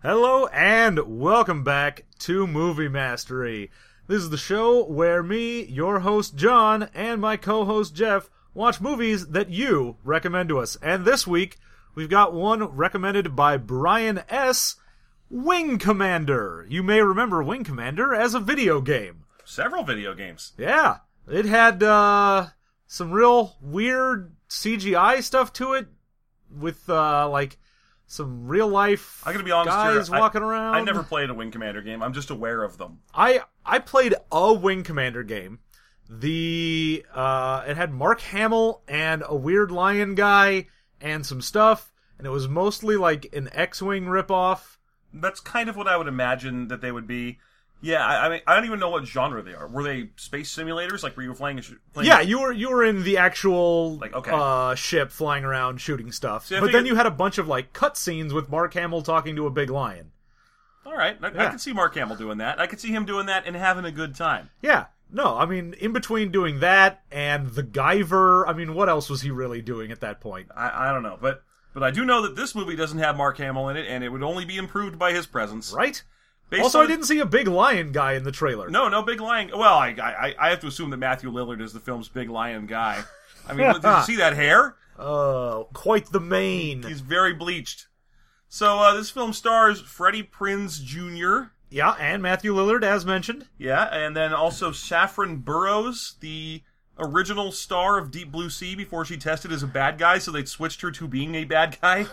Hello and welcome back to Movie Mastery. This is the show where me, your host John, and my co-host Jeff watch movies that you recommend to us. And this week, we've got one recommended by Brian S., Wing Commander. You may remember Wing Commander as a video game. Several video games. Yeah. It had some real weird CGI stuff to it with some real life I'm gonna be honest guys here, walking around. I never played a Wing Commander game. I'm just aware of them. I played a Wing Commander game. It had Mark Hamill and a weird lion guy and some stuff, and it was mostly like an X-Wing ripoff. That's kind of what I would imagine that they would be. Yeah, I mean, I don't even know what genre they are. Were they space simulators? Like, were you playing? Yeah, you were in the actual okay. Ship flying around shooting stuff. See, but then you had a bunch of like cutscenes with Mark Hamill talking to a big lion. All right, I could see Mark Hamill doing that. I could see him doing that and having a good time. Yeah. No, I mean, in between doing that and the Guyver, I mean, what else was he really doing at that point? I don't know, but I do know that this movie doesn't have Mark Hamill in it, and it would only be improved by his presence. Right? I didn't see a big lion guy in the trailer. No big lion. Well, I have to assume that Matthew Lillard is the film's big lion guy. I mean, did you see that hair? Oh, quite the mane. He's very bleached. So, this film stars Freddie Prinze Jr. Yeah, and Matthew Lillard, as mentioned. Yeah, and then also Saffron Burrows, the original star of Deep Blue Sea before she tested as a bad guy, so they'd switched her to being a bad guy.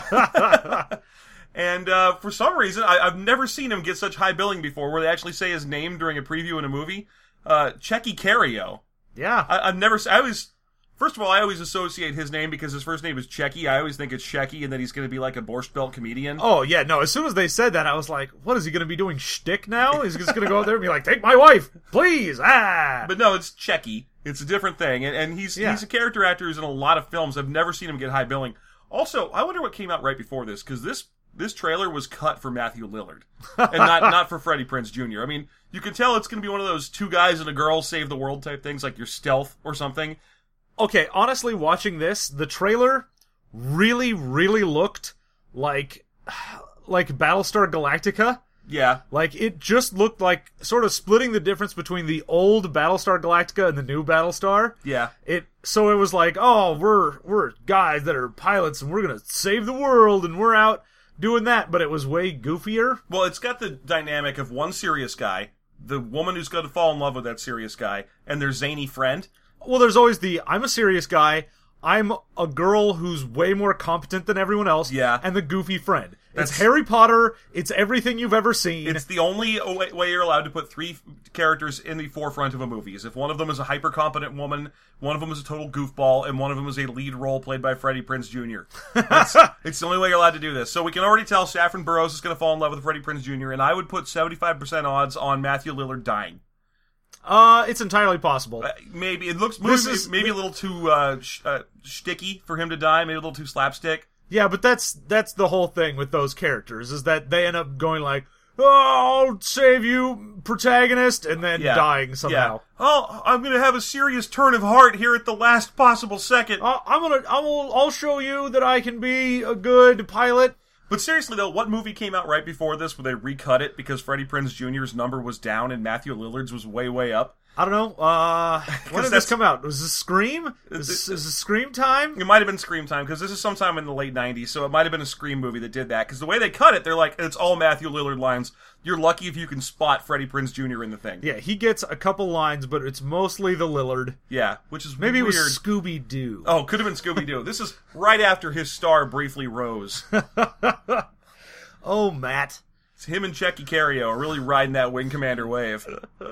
And for some reason, I've never seen him get such high billing before, where they actually say his name during a preview in a movie. Checky Cario. Yeah. First of all, I always associate his name because his first name is Checky. I always think it's Shecky and that he's going to be like a Borscht Belt comedian. Oh, yeah, no, as soon as they said that, I was like, what, is he going to be doing shtick now? He's just going to go out there and be like, take my wife, please, ah! But no, it's Checky. It's a different thing, and he's a character actor who's in a lot of films. I've never seen him get high billing. Also, I wonder what came out right before this, because this trailer was cut for Matthew Lillard, and not for Freddie Prinze Jr. I mean, you can tell it's going to be one of those two guys and a girl save the world type things, like your Stealth or something. Okay, honestly, watching this, the trailer really, really looked like Battlestar Galactica. Yeah. Like, it just looked like sort of splitting the difference between the old Battlestar Galactica and the new Battlestar. Yeah. So it was like, oh, we're guys that are pilots and we're gonna save the world and we're out doing that, but it was way goofier. Well, it's got the dynamic of one serious guy, the woman who's going to fall in love with that serious guy, and their zany friend. Well, there's always I'm a serious guy, I'm a girl who's way more competent than everyone else, yeah, and the goofy friend. It's Harry Potter, it's everything you've ever seen. It's the only way you're allowed to put three characters in the forefront of a movie, is if one of them is a hyper-competent woman, one of them is a total goofball, and one of them is a lead role played by Freddie Prinze Jr. It's the only way you're allowed to do this. So we can already tell Saffron Burrows is going to fall in love with Freddie Prinze Jr., and I would put 75% odds on Matthew Lillard dying. It's entirely possible. Maybe it looks maybe a little too shticky for him to die. Maybe a little too slapstick. Yeah, but that's the whole thing with those characters, is that they end up going like, "Oh, I'll save you, protagonist," and then dying somehow. Yeah. Oh, I'm gonna have a serious turn of heart here at the last possible second. I'll show you that I can be a good pilot. But seriously, though, what movie came out right before this where they recut it because Freddie Prinze Jr.'s number was down and Matthew Lillard's was way, way up? I don't know. When did this come out? Was this Scream? Is this Scream time? It might have been Scream time, because this is sometime in the late 90s, so it might have been a Scream movie that did that. Because the way they cut it, they're like, it's all Matthew Lillard lines. You're lucky if you can spot Freddie Prinze Jr. in the thing. Yeah, he gets a couple lines, but it's mostly the Lillard. Yeah, which is Maybe weird. It was Scooby-Doo. Oh, could have been Scooby-Doo. This is right after his star briefly rose. Oh, Matt. It's him and Checky Cario are really riding that Wing Commander wave.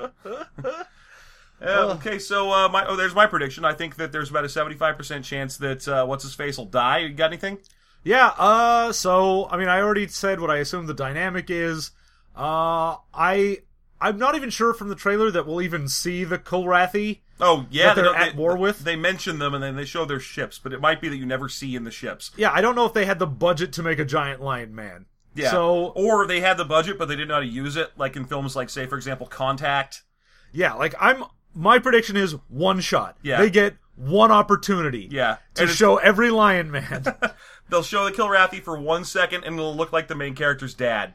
Okay, so there's my prediction. I think that there's about a 75% chance that what's-his-face will die. You got anything? Yeah, so, I mean, I already said what I assume the dynamic is. I'm not even sure from the trailer that we'll even see the Kilrathi. Oh, yeah. That they're at war with. They mention them and then they show their ships, but it might be that you never see in the ships. Yeah, I don't know if they had the budget to make a giant lion man. Yeah. Or they had the budget, but they didn't know how to use it, like in films like, say, for example, Contact. Yeah, my prediction is one shot. Yeah. They get one opportunity. Yeah. To show every Lion Man. They'll show the Kilrathi for 1 second, and it'll look like the main character's dad.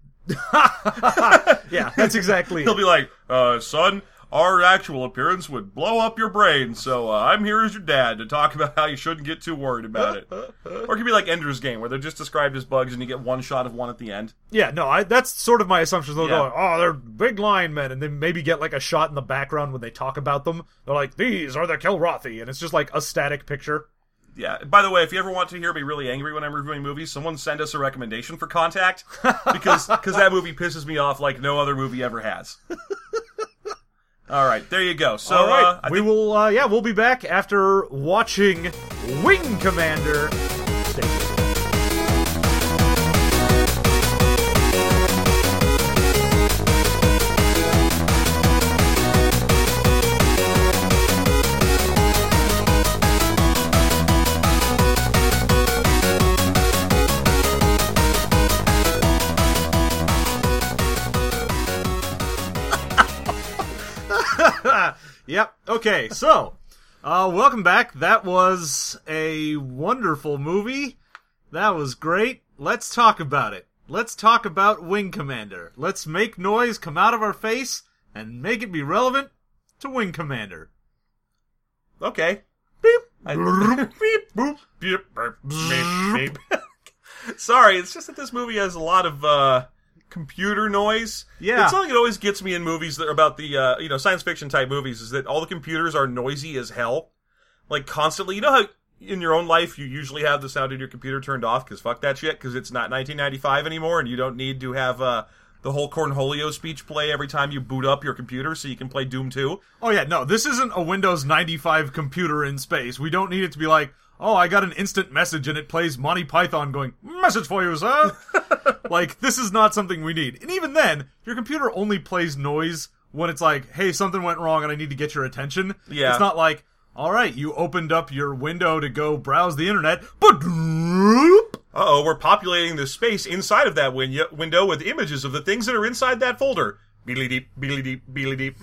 Yeah, that's exactly it. He'll be like, son, our actual appearance would blow up your brain, so I'm here as your dad to talk about how you shouldn't get too worried about it. Or it could be like Ender's Game, where they're just described as bugs and you get one shot of one at the end. Yeah, no, that's sort of my assumption. They'll Yeah. go, oh, they're big lion men, and then maybe get like a shot in the background when they talk about them. They're like, these are the Kilrathi, and it's just like a static picture. Yeah. By the way, if you ever want to hear me really angry when I'm reviewing movies, someone send us a recommendation for Contact, because that movie pisses me off like no other movie ever has. All right, there you go. So, All right, we'll be back after watching Wing Commander. Stay tuned. Yep. Okay, so, welcome back. That was a wonderful movie. That was great. Let's talk about it. Let's talk about Wing Commander. Let's make noise come out of our face and make it be relevant to Wing Commander. Okay. Beep. Beep, boop, beep, burp, beep, beep. Sorry, it's just that this movie has a lot of, computer noise. Yeah. It's something that always gets me in movies that are about the, science fiction type movies, is that all the computers are noisy as hell. Like, constantly. You know how in your own life you usually have the sound of your computer turned off, because fuck that shit, because it's not 1995 anymore, and you don't need to have, the whole Cornholio speech play every time you boot up your computer so you can play Doom 2. Oh yeah, no, this isn't a Windows 95 computer in space. We don't need it to be like, oh, I got an instant message and it plays Monty Python going, message for you, sir. Like, this is not something we need. And even then, your computer only plays noise when it's like, hey, something went wrong and I need to get your attention. Yeah. It's not like, alright, you opened up your window to go browse the internet, but... Uh-oh, we're populating the space inside of that window with images of the things that are inside that folder. Beely-deep, beely-deep, beely-deep.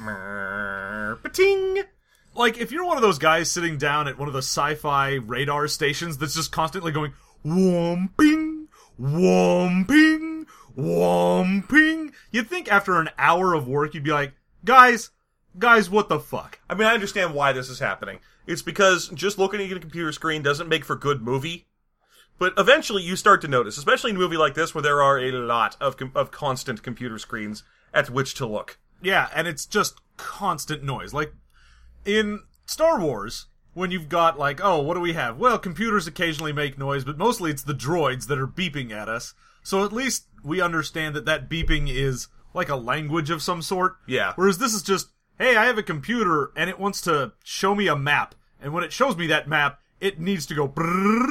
Pating! Like, if you're one of those guys sitting down at one of the sci-fi radar stations that's just constantly going, whomping, whomping, whomping, you'd think after an hour of work you'd be like, guys, what the fuck? I mean, I understand why this is happening. It's because just looking at a computer screen doesn't make for good movie. But eventually you start to notice, especially in a movie like this where there are a lot of constant computer screens at which to look. Yeah, and it's just constant noise. Like, in Star Wars, when you've got, like, oh, what do we have? Well, computers occasionally make noise, but mostly it's the droids that are beeping at us. So at least we understand that beeping is like a language of some sort. Yeah. Whereas this is just, hey, I have a computer, and it wants to show me a map. And when it shows me that map, it needs to go...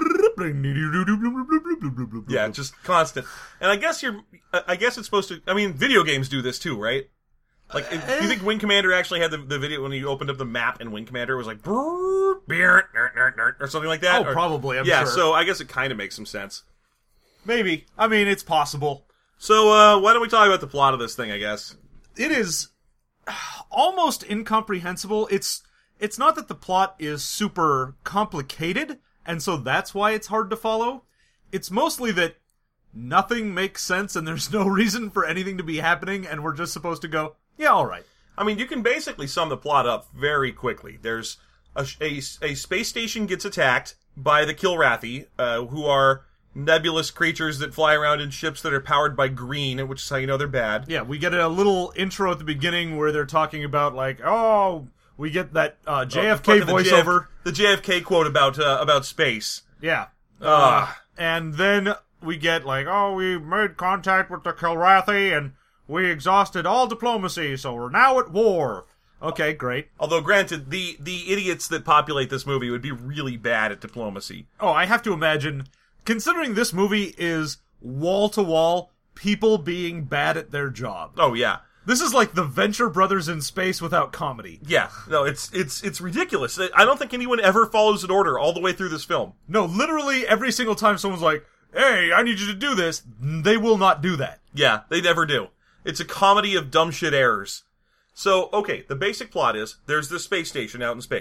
Yeah, just constant. And I guess it's supposed to... I mean, video games do this too, right? Like, do you think Wing Commander actually had the video when you opened up the map in Wing Commander? It was like... or something like that? Oh, probably, I'm yeah, sure. so I guess it kind of makes some sense. Maybe. I mean, it's possible. So, why don't we talk about the plot of this thing, I guess? It is almost incomprehensible. It's not that the plot is super complicated, and so that's why it's hard to follow. It's mostly that nothing makes sense and there's no reason for anything to be happening, and we're just supposed to go, yeah, alright. I mean, you can basically sum the plot up very quickly. There's a space station gets attacked by the Kilrathi, who are nebulous creatures that fly around in ships that are powered by green, which is how you know they're bad. Yeah, we get a little intro at the beginning where they're talking about, like, oh... We get that JFK voiceover. The JFK quote about space. Yeah. And then we get like, oh, we made contact with the Kilrathi and we exhausted all diplomacy, so we're now at war. Okay, great. Although, granted, the idiots that populate this movie would be really bad at diplomacy. Oh, I have to imagine, considering this movie is wall-to-wall people being bad at their job. Oh, yeah. This is like the Venture Brothers in space without comedy. Yeah, no, it's ridiculous. I don't think anyone ever follows an order all the way through this film. No, literally every single time someone's like, hey, I need you to do this, they will not do that. Yeah, they never do. It's a comedy of dumb shit errors. So, okay, the basic plot is, there's this space station out in space.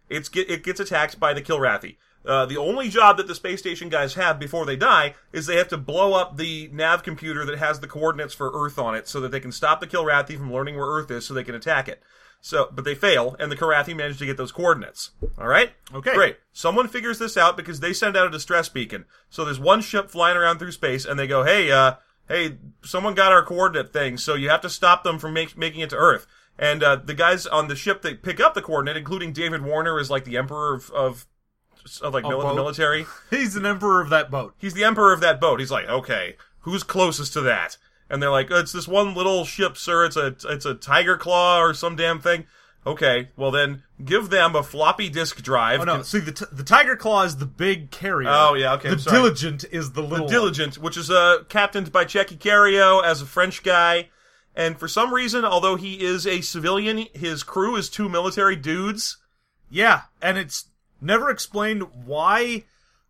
it gets attacked by the Kilrathi. The only job that the space station guys have before they die is they have to blow up the nav computer that has the coordinates for Earth on it so that they can stop the Kilrathi from learning where Earth is so they can attack it. But they fail, and the Kilrathi manage to get those coordinates. Alright? Okay. Great. Someone figures this out because they send out a distress beacon. So there's one ship flying around through space, and they go, hey, someone got our coordinate thing, so you have to stop them from making it to Earth. And the guys on the ship that pick up the coordinate, including David Warner, is like the emperor of the military. He's an emperor of that boat. He's the emperor of that boat. He's like, okay, who's closest to that? And they're like, it's this one little ship, sir. It's a Tiger Claw or some damn thing. Okay, well then, give them a floppy disk drive. Oh no, see, the Tiger Claw is the big carrier. Oh yeah, okay, The I'm sorry. Diligent is the little The Diligent, which is captained by Checky Cario as a French guy. And for some reason, although he is a civilian, his crew is 2 military dudes. Yeah, and it's never explained why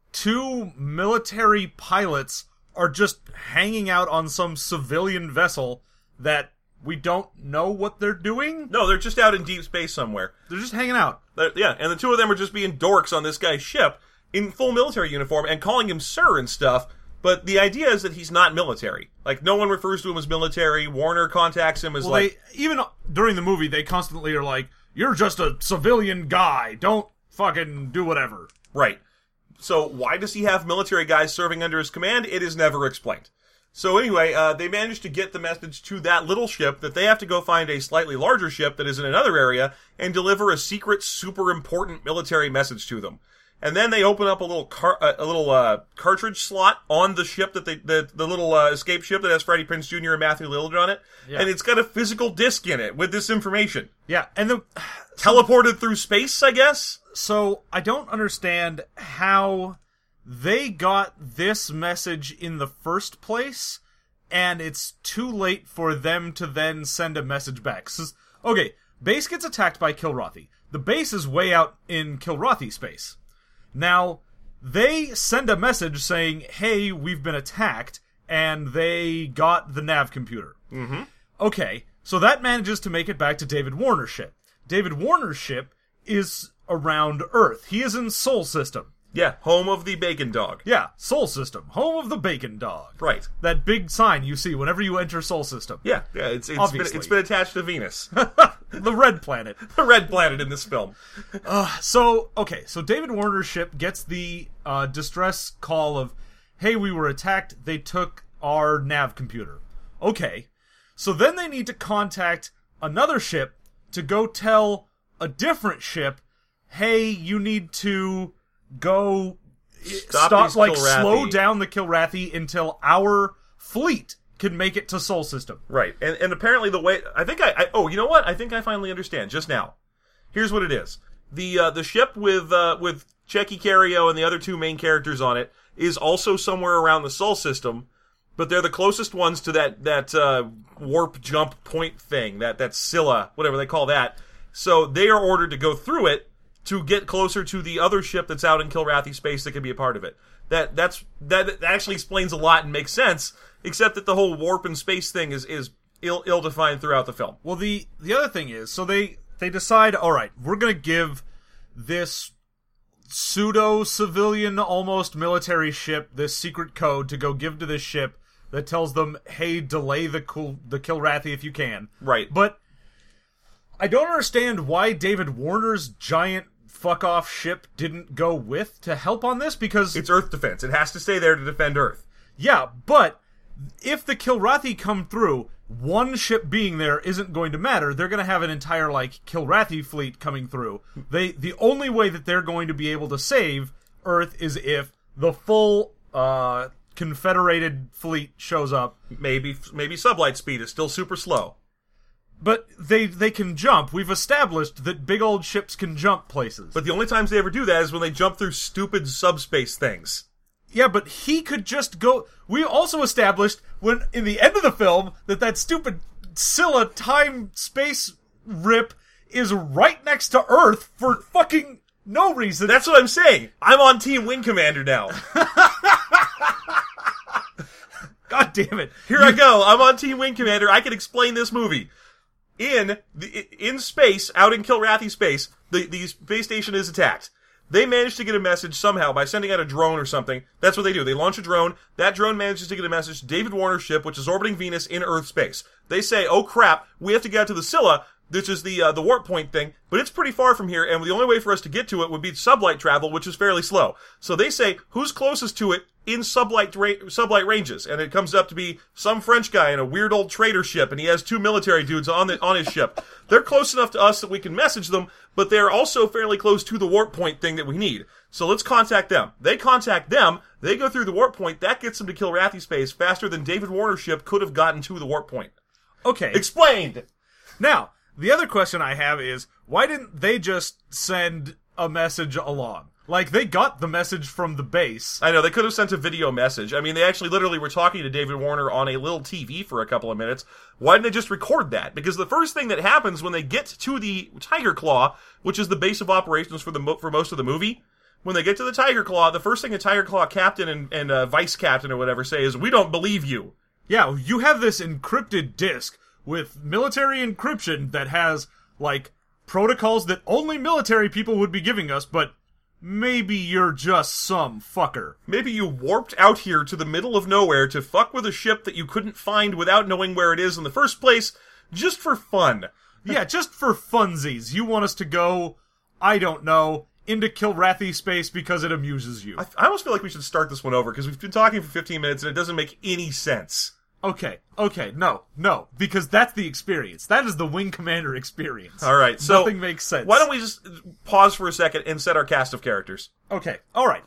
2 military pilots are just hanging out on some civilian vessel that we don't know what they're doing. No, they're just out in deep space somewhere. They're just hanging out. Yeah, and the 2 of them are just being dorks on this guy's ship in full military uniform and calling him sir and stuff. But the idea is that he's not military. Like, no one refers to him as military. Warner contacts him as even during the movie, they constantly are like, you're just a civilian guy. Don't fucking do whatever. Right. So why does he have military guys serving under his command? It is never explained. So anyway, they managed to get the message to that little ship that they have to go find a slightly larger ship that is in another area and deliver a secret, super important military message to them. And then they open up a little cartridge slot on the ship the little escape ship that has Freddie Prinze Jr. and Matthew Lillard on it, and it's got a physical disc in it with this information. Yeah, and teleported through space, I guess. So I don't understand how they got this message in the first place, and it's too late for them to then send a message back. Okay, base gets attacked by Kilrathi. The base is way out in Kilrathi space. Now, they send a message saying, hey, we've been attacked, and they got the nav computer. Mm-hmm. Okay, so that manages to make it back to David Warner's ship. David Warner's ship is around Earth. He is in Sol System. Yeah, home of the Bacon Dog. Yeah, Sol System, home of the Bacon Dog. Right. That big sign you see whenever you enter Sol System. Yeah, it's been attached to Venus. The red planet. The red planet in this film. So David Warner's ship gets the distress call of, hey, we were attacked, they took our nav computer. Okay, so then they need to contact another ship to go tell a different ship, hey, you need to go slow down the Kilrathi until our fleet can make it to Sol System. Right. And apparently the way you know what? I think I finally understand just now. Here's what it is. The ship with Checky Cario and the other 2 main characters on it is also somewhere around the Sol System, but they're the closest ones to that warp jump point thing, that Scylla, whatever they call that. So they are ordered to go through it to get closer to the other ship that's out in Kilrathi space that can be a part of it. That actually explains a lot and makes sense, except that the whole warp and space thing is ill-defined throughout the film. Well, the other thing is, so they decide, alright, we're gonna give this pseudo-civilian, almost military ship this secret code to go give to this ship that tells them, hey, delay the Kilrathi if you can. Right. But I don't understand why David Warner's giant fuck-off ship didn't go with to help on this, because it's Earth defense. It has to stay there to defend Earth. Yeah, but if the Kilrathi come through, one ship being there isn't going to matter. They're going to have an entire, Kilrathi fleet coming through. The only way that they're going to be able to save Earth is if the full Confederated fleet shows up. Maybe sublight speed is still super slow. But they can jump. We've established that big old ships can jump places. But the only times they ever do that is when they jump through stupid subspace things. Yeah, but he could just go... We also established, when in the end of the film, that stupid Scylla time-space rip is right next to Earth for fucking no reason. That's what I'm saying. I'm on Team Wing Commander now. God damn it. Here I go. I'm on Team Wing Commander. I can explain this movie. In space, out in Kilrathi space, the space station is attacked. They manage to get a message somehow by sending out a drone or something. That's what they do. They launch a drone. That drone manages to get a message to David Warner's ship, which is orbiting Venus in Earth space. They say, oh crap, we have to get out to the Scylla, which is the warp point thing, but it's pretty far from here, and the only way for us to get to it would be sublight travel, which is fairly slow. So they say, who's closest to it in sublight ranges? And it comes up to be some French guy in a weird old trader ship, and he has 2 military dudes on his ship. They're close enough to us that we can message them, but they're also fairly close to the warp point thing that we need. So let's contact them. They contact them, they go through the warp point, that gets them to Kilrathi space faster than David Warner's ship could have gotten to the warp point. Okay. Explained! Now, the other question I have is, why didn't they just send a message along? Like, they got the message from the base. I know, they could have sent a video message. I mean, they actually literally were talking to David Warner on a little TV for a couple of minutes. Why didn't they just record that? Because the first thing that happens when they get to the Tiger Claw, which is the base of operations for most of the movie, when they get to the Tiger Claw, the first thing the Tiger Claw captain and vice captain or whatever say is, we don't believe you. Yeah, you have this encrypted disk with military encryption that has, like, protocols that only military people would be giving us, but maybe you're just some fucker. Maybe you warped out here to the middle of nowhere to fuck with a ship that you couldn't find without knowing where it is in the first place, just for fun. Yeah, just for funsies. You want us to go, I don't know, into Kilrathi space because it amuses you. I almost feel like we should start this one over, because we've been talking for 15 minutes and it doesn't make any sense. Okay, no, because that's the experience. That is the Wing Commander experience. Alright, so nothing makes sense. Why don't we just pause for a second and set our cast of characters? Okay, alright.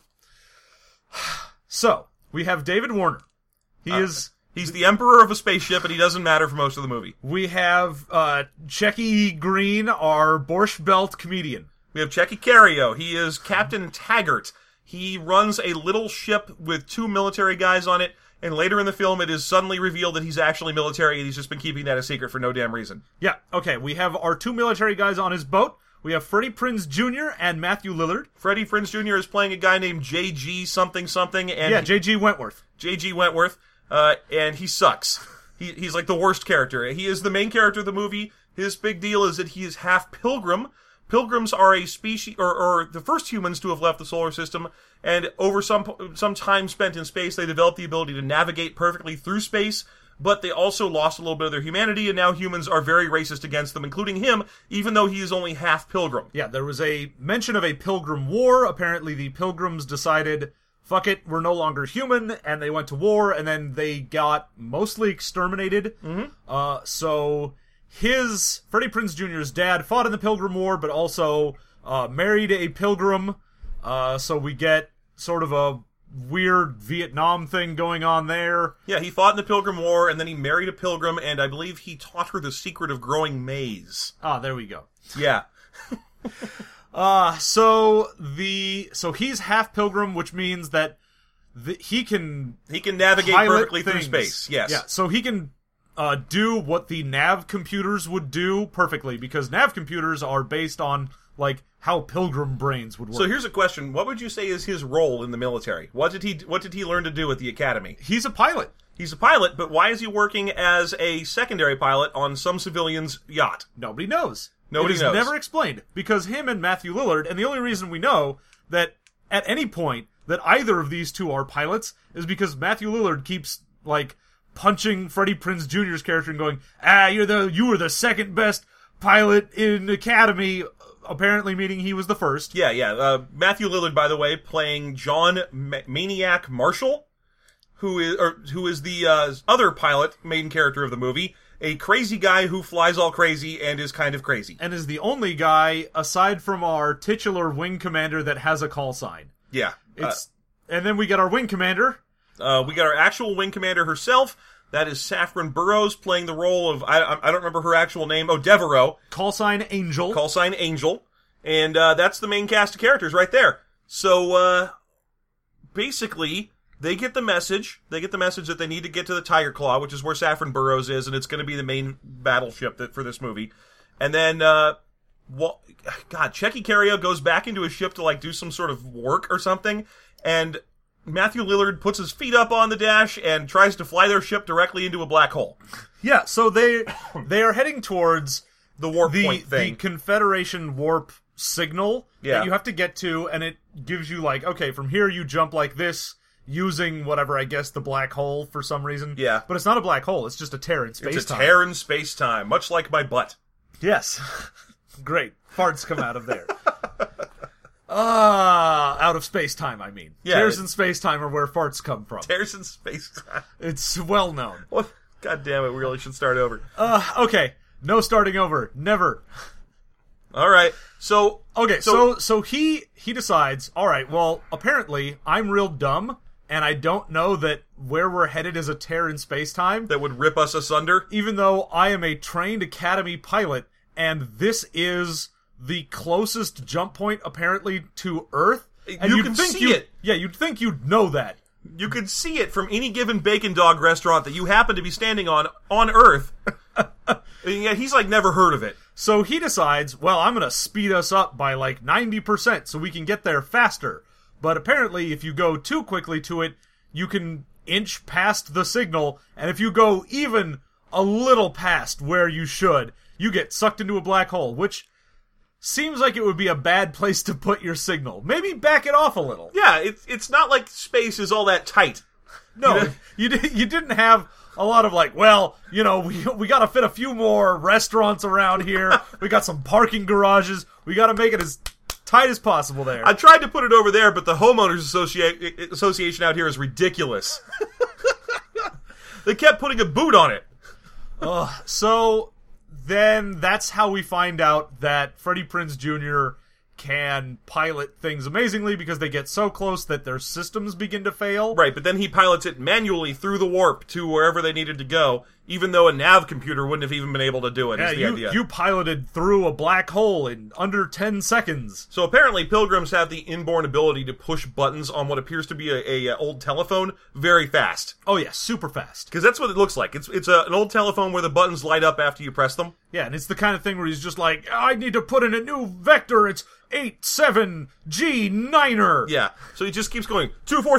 So, we have David Warner. He's the emperor of a spaceship, and he doesn't matter for most of the movie. We have Checky Green, our Borscht Belt comedian. We have Checky Cario. He is Captain Taggart. He runs a little ship with 2 military guys on it, and later in the film it is suddenly revealed that he's actually military, and he's just been keeping that a secret for no damn reason. Yeah, okay, we have our 2 military guys on his boat. We have Freddie Prinze Jr. and Matthew Lillard. Freddie Prinze Jr. is playing a guy named J.G. something, and... Yeah, J.G. Wentworth. J.G. Wentworth, and he sucks. He's like the worst character. He is the main character of the movie. His big deal is that he is half pilgrim. Pilgrims are a species, or the first humans to have left the solar system, and over some time spent in space, they developed the ability to navigate perfectly through space, but they also lost a little bit of their humanity, and now humans are very racist against them, including him, even though he is only half pilgrim. Yeah, there was a mention of a pilgrim war. Apparently the pilgrims decided, fuck it, we're no longer human, and they went to war, and then they got mostly exterminated. Mm-hmm. So Freddie Prinze Jr.'s dad fought in the Pilgrim War, but also married a pilgrim. So we get sort of a weird Vietnam thing going on there. Yeah, he fought in the Pilgrim War, and then he married a pilgrim, and I believe he taught her the secret of growing maize. Ah, there we go. Yeah. So he's half pilgrim, which means that he can navigate perfectly through space. Yes. Yeah, so he can do what the nav computers would do perfectly, because nav computers are based on, like, how pilgrim brains would work. So here's a question. What would you say is his role in the military? What did he learn to do at the academy? He's a pilot. He's a pilot, but why is he working as a secondary pilot on some civilian's yacht? Nobody knows. Nobody knows. It is never explained, because him and Matthew Lillard, and the only reason we know that at any point that either of these two are pilots is because Matthew Lillard keeps, like, punching Freddie Prinze Jr.'s character and going, you were the second best pilot in Academy, apparently meaning he was the first. Yeah. Matthew Lillard, by the way, playing John Maniac Marshall, who is the other pilot, main character of the movie, a crazy guy who flies all crazy and is kind of crazy. And is the only guy, aside from our titular wing commander, that has a call sign. Yeah. And then we get our wing commander. We got our actual wing commander herself. That is Saffron Burrows playing the role of, I don't remember her actual name. Oh, Devereaux. Call sign Angel. Call sign Angel. And that's the main cast of characters right there. So, basically, they get the message. They get the message that they need to get to the Tiger Claw, which is where Saffron Burrows is, and it's going to be the main battleship for this movie. And then, Checky Cario goes back into his ship to, like, do some sort of work or something, and Matthew Lillard puts his feet up on the dash and tries to fly their ship directly into a black hole. Yeah, so they are heading towards the warp point thing. The Confederation warp signal that you have to get to, and it gives you, like, okay, from here you jump like this, using whatever, I guess, the black hole for some reason. Yeah. But it's not a black hole, it's just a tear in space-time. It's a tear in space-time, much like my butt. Yes. Great. Farts come out of there. Out of space-time, I mean. Yeah, Tears in space-time are where farts come from. Tears in space-time. It's well known. What? God damn it, we really should start over. Okay. No starting over. Never. Alright, so... Okay, so he decides, alright, well, apparently, I'm real dumb, and I don't know that where we're headed is a tear in space-time. That would rip us asunder? Even though I am a trained Academy pilot, and this is the closest jump point, apparently, to Earth. And you can see it. Yeah, you'd think you'd know that. You could see it from any given Bacon Dog restaurant that you happen to be standing on Earth. And yet he's, like, never heard of it. So he decides, well, I'm gonna speed us up by, like, 90% so we can get there faster. But apparently, if you go too quickly to it, you can inch past the signal, and if you go even a little past where you should, you get sucked into a black hole, which seems like it would be a bad place to put your signal. Maybe back it off a little. Yeah, it's not like space is all that tight. No, you didn't have a lot of, like, well, you know, we gotta fit a few more restaurants around here, we got some parking garages, we gotta make it as tight as possible there. I tried to put it over there, but the homeowners association out here is ridiculous. They kept putting a boot on it. So then that's how we find out that Freddie Prinze Jr. can pilot things amazingly, because they get so close that their systems begin to fail. Right, but then he pilots it manually through the warp to wherever they needed to go, even though a nav computer wouldn't have even been able to do it, is the idea. You piloted through a black hole in under 10 seconds. So apparently pilgrims have the inborn ability to push buttons on what appears to be a old telephone very fast. Oh yeah, super fast. Because that's what it looks like. It's an old telephone where the buttons light up after you press them. Yeah, and it's the kind of thing where he's just like, I need to put in a new vector, it's 87G9er. Yeah, so he just keeps going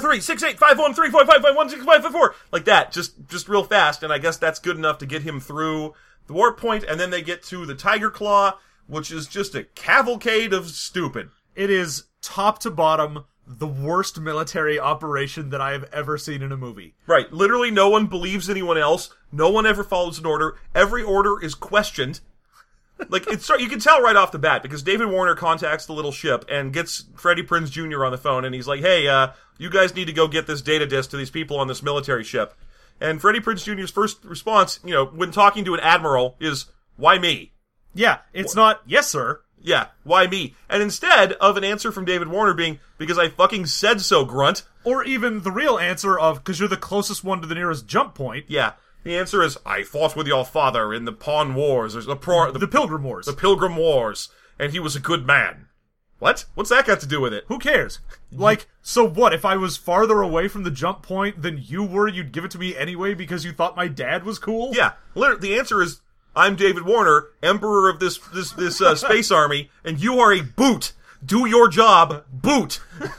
24368513455165554 like that, just real fast, and I guess that's good enough to get him through the warp point, and then they get to the Tiger Claw, which is just a cavalcade of stupid. It is top to bottom the worst military operation that I have ever seen in a movie. Right, literally no one believes anyone else, no one ever follows an order, every order is questioned. Like, you can tell right off the bat, because David Warner contacts the little ship and gets Freddie Prinze Jr. on the phone, and he's like, hey, you guys need to go get this data disk to these people on this military ship. And Freddie Prinze Jr.'s first response, you know, when talking to an admiral, is, why me? Yeah, it's not, yes, sir. Yeah, why me? And instead of an answer from David Warner being, because I fucking said so, grunt. Or even the real answer of, because you're the closest one to the nearest jump point. Yeah. The answer is, I fought with your father in the Pawn Wars, or the Pilgrim Wars. The Pilgrim Wars, and he was a good man. What? What's that got to do with it? Who cares? Like, so what, if I was farther away from the jump point than you were, you'd give it to me anyway because you thought my dad was cool? Yeah. The answer is, I'm David Warner, emperor of this space army, and you are a boot. Do your job, boot.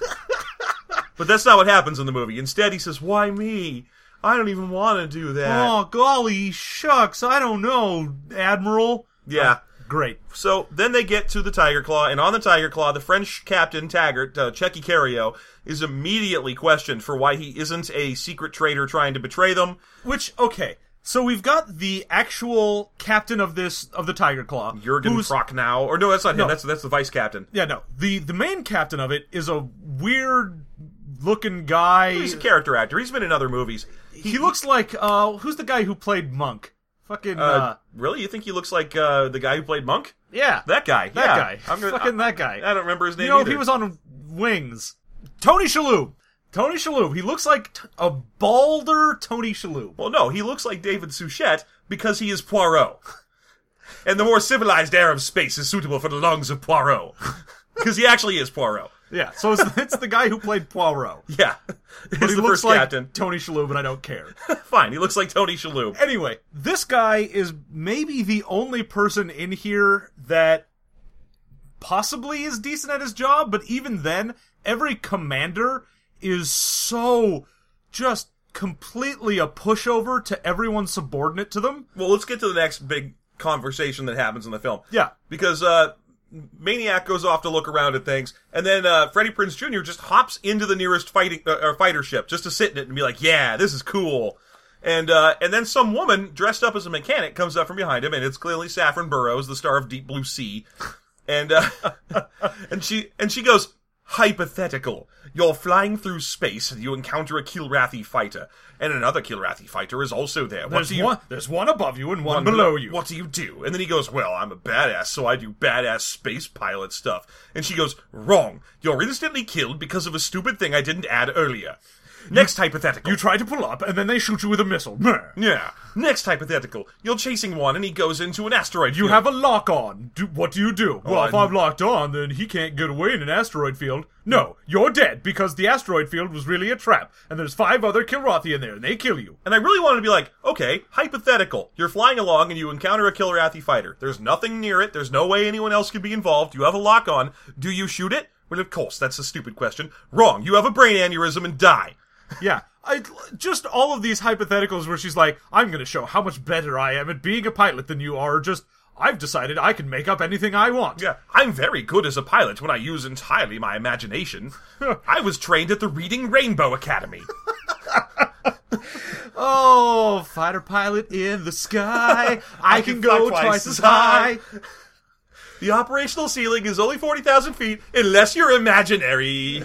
But that's not what happens in the movie. Instead, he says, why me? I don't even want to do that. Oh, golly shucks, I don't know, Admiral. Yeah. Great. So, then they get to the Tiger Claw, and on the Tiger Claw, the French captain, Taggart, Checky Cario, is immediately questioned for why he isn't a secret traitor trying to betray them. Which, okay, so we've got the actual captain of the Tiger Claw. Jurgen Prochnow. Or no, that's not him, that's the vice captain. Yeah, no. The main captain of it is a weird looking guy. He's a character actor. He's been in other movies. He looks like, who's the guy who played Monk? Fucking, Really? You think he looks like, the guy who played Monk? Yeah. That guy. That guy. That guy. I don't remember his name either. He was on Wings. Tony Shalhoub. Tony Shalhoub. He looks like a balder Tony Shalhoub. Well, no, he looks like David Suchet because he is Poirot. And the more civilized air of space is suitable for the lungs of Poirot. Because he actually is Poirot. Yeah, so it's the guy who played Poirot. Yeah. But he looks like Tony Shalhoub, and I don't care. Fine, he looks like Tony Shalhoub. Anyway, this guy is maybe the only person in here that possibly is decent at his job, but even then, every commander is so just completely a pushover to everyone subordinate to them. Well, let's get to the next big conversation that happens in the film. Yeah. Because, Maniac goes off to look around at things, and then Freddie Prinze Jr. just hops into the nearest fighter ship just to sit in it and be like, yeah, this is cool. And then some woman dressed up as a mechanic comes up from behind him, and it's clearly Saffron Burrows, the star of Deep Blue Sea. And and she goes, hypothetical. You're flying through space and you encounter a Kilrathi fighter. And another Kilrathi fighter is also there. There's one above you and one below you. What do you do? And then he goes, well, I'm a badass, so I do badass space pilot stuff. And she goes, wrong. You're instantly killed because of a stupid thing I didn't add earlier. Next hypothetical. You try to pull up, and then they shoot you with a missile. Yeah. Next hypothetical. You're chasing one, and he goes into an asteroid field. You have a lock on. What do you do? Well, if I'm locked on, then he can't get away in an asteroid field. No, you're dead, because the asteroid field was really a trap, and there's 5 other Kilrathi in there, and they kill you. And I really wanted to be like, okay, hypothetical. You're flying along, and you encounter a Kilrathi fighter. There's nothing near it. There's no way anyone else can be involved. You have a lock on. Do you shoot it? Well, of course, that's a stupid question. Wrong. You have a brain aneurysm and die. Yeah. Just all of these hypotheticals where she's like, I'm gonna show how much better I am at being a pilot than you are, just, I've decided I can make up anything I want. Yeah, I'm very good as a pilot when I use entirely my imagination. I was trained at the Reading Rainbow Academy. Oh, fighter pilot in the sky, I can go twice as high. The operational ceiling is only 40,000 feet unless you're imaginary.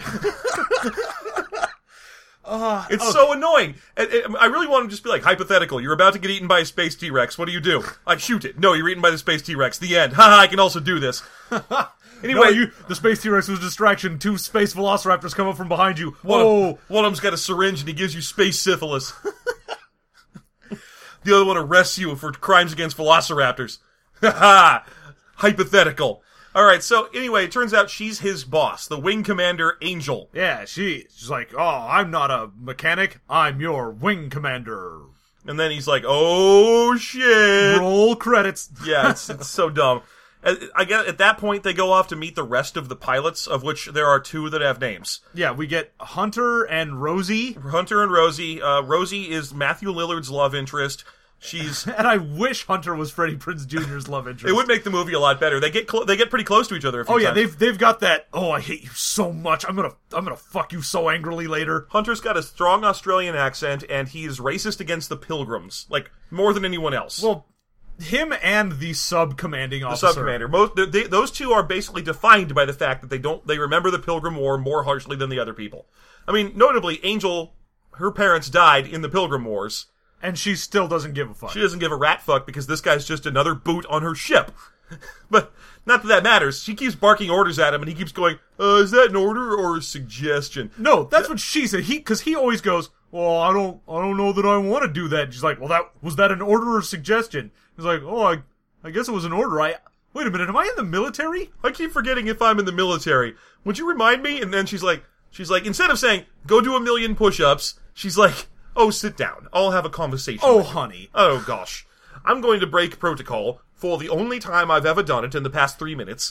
It's so annoying. I really want to just be like, hypothetical, you're about to get eaten by a space T-Rex. What do you do? I shoot it. No, you're eaten by the space T-Rex. The end. Haha, I can also do this. Anyway, the space T-Rex was a distraction. 2 space velociraptors come up from behind you. One of them's got a syringe and he gives you space syphilis. The other one arrests you for crimes against velociraptors. Haha, hypothetical. Alright, so anyway, it turns out she's his boss, the Wing Commander Angel. Yeah, she's like, oh, I'm not a mechanic, I'm your Wing Commander. And then he's like, oh shit. Roll credits. Yeah, it's so dumb. I guess at that point they go off to meet the rest of the pilots, of which there are 2 that have names. Yeah, we get Hunter and Rosie. Hunter and Rosie. Rosie is Matthew Lillard's love interest. And I wish Hunter was Freddie Prinze Jr.'s love interest. It would make the movie a lot better. They get pretty close to each other a few times. They've got that, oh, I hate you so much, I'm gonna fuck you so angrily later. Hunter's got a strong Australian accent, and he is racist against the Pilgrims, like, more than anyone else. Well, him and the sub-commanding officer. The sub-commander. Those 2 are basically defined by the fact that they remember the Pilgrim War more harshly than the other people. I mean, notably, Angel, her parents died in the Pilgrim Wars. And she still doesn't give a fuck. She doesn't give a rat fuck because this guy's just another boot on her ship. But not that matters. She keeps barking orders at him, and he keeps going, is that an order or a suggestion? No, that's what she said. Because he always goes, well, I don't know that I want to do that. And she's like, well, was that an order or a suggestion? He's like, oh, I guess it was an order. Wait a minute, am I in the military? I keep forgetting if I'm in the military. Would you remind me? And then she's like, instead of saying, go do 1,000,000 push-ups, she's like, oh, sit down. I'll have a conversation. Oh, honey. Oh, gosh. I'm going to break protocol for the only time I've ever done it in the past 3 minutes.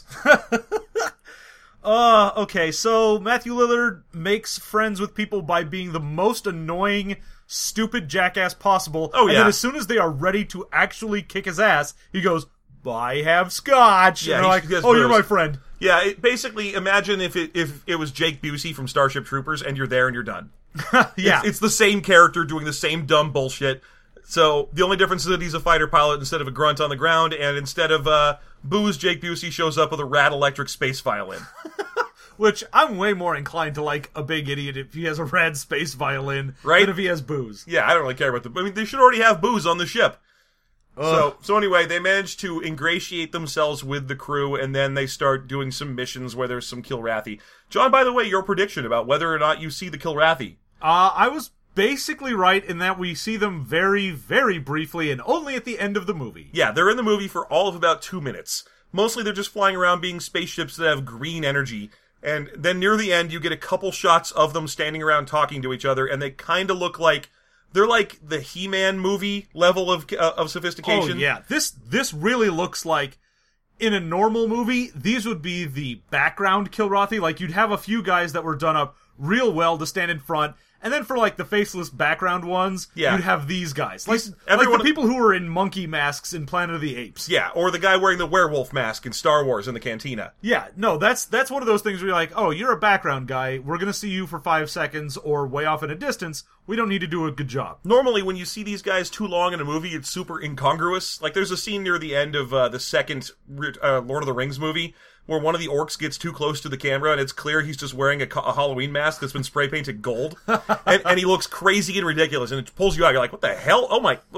Okay, so Matthew Lillard makes friends with people by being the most annoying, stupid jackass possible. Oh, yeah. And then as soon as they are ready to actually kick his ass, he goes, I have scotch. Yeah, and they're like, oh, you're my friend. Yeah, basically, imagine if it was Jake Busey from Starship Troopers, and you're there and you're done. Yeah. It's the same character doing the same dumb bullshit. So, the only difference is that he's a fighter pilot instead of a grunt on the ground, and instead of booze, Jake Busey shows up with a rad electric space violin. Which, I'm way more inclined to like a big idiot if he has a rad space violin than if he has booze. Yeah, I don't really care about they should already have booze on the ship. So anyway, they manage to ingratiate themselves with the crew, and then they start doing some missions where there's some Kilrathi. John, by the way, your prediction about whether or not you see the Kilrathi. I was basically right in that we see them very, very briefly and only at the end of the movie. Yeah, they're in the movie for all of about 2 minutes. Mostly they're just flying around being spaceships that have green energy. And then near the end, you get a couple shots of them standing around talking to each other, and they kind of look like... They're like the He-Man movie level of sophistication. Oh, yeah. This really looks like, in a normal movie, these would be the background Kilrathi. Like, you'd have a few guys that were done up real well to stand in front, And then for, like, the faceless background ones, Yeah. you'd have these guys. Like everyone- the people who were in monkey masks in Planet of the Apes. Yeah, or the guy wearing the werewolf mask in Star Wars in the cantina. Yeah, no, that's one of those things where you're like, oh, you're a background guy. We're going to see you for 5 seconds or way off in a distance. We don't need to do a good job. Normally, when you see these guys too long in a movie, it's super incongruous. Like, there's a scene near the end of the second Lord of the Rings movie where one of the orcs gets too close to the camera, and it's clear he's just wearing a Halloween mask that's been spray painted gold, and he looks crazy and ridiculous, and it pulls you out. You're like, what the hell? Oh my,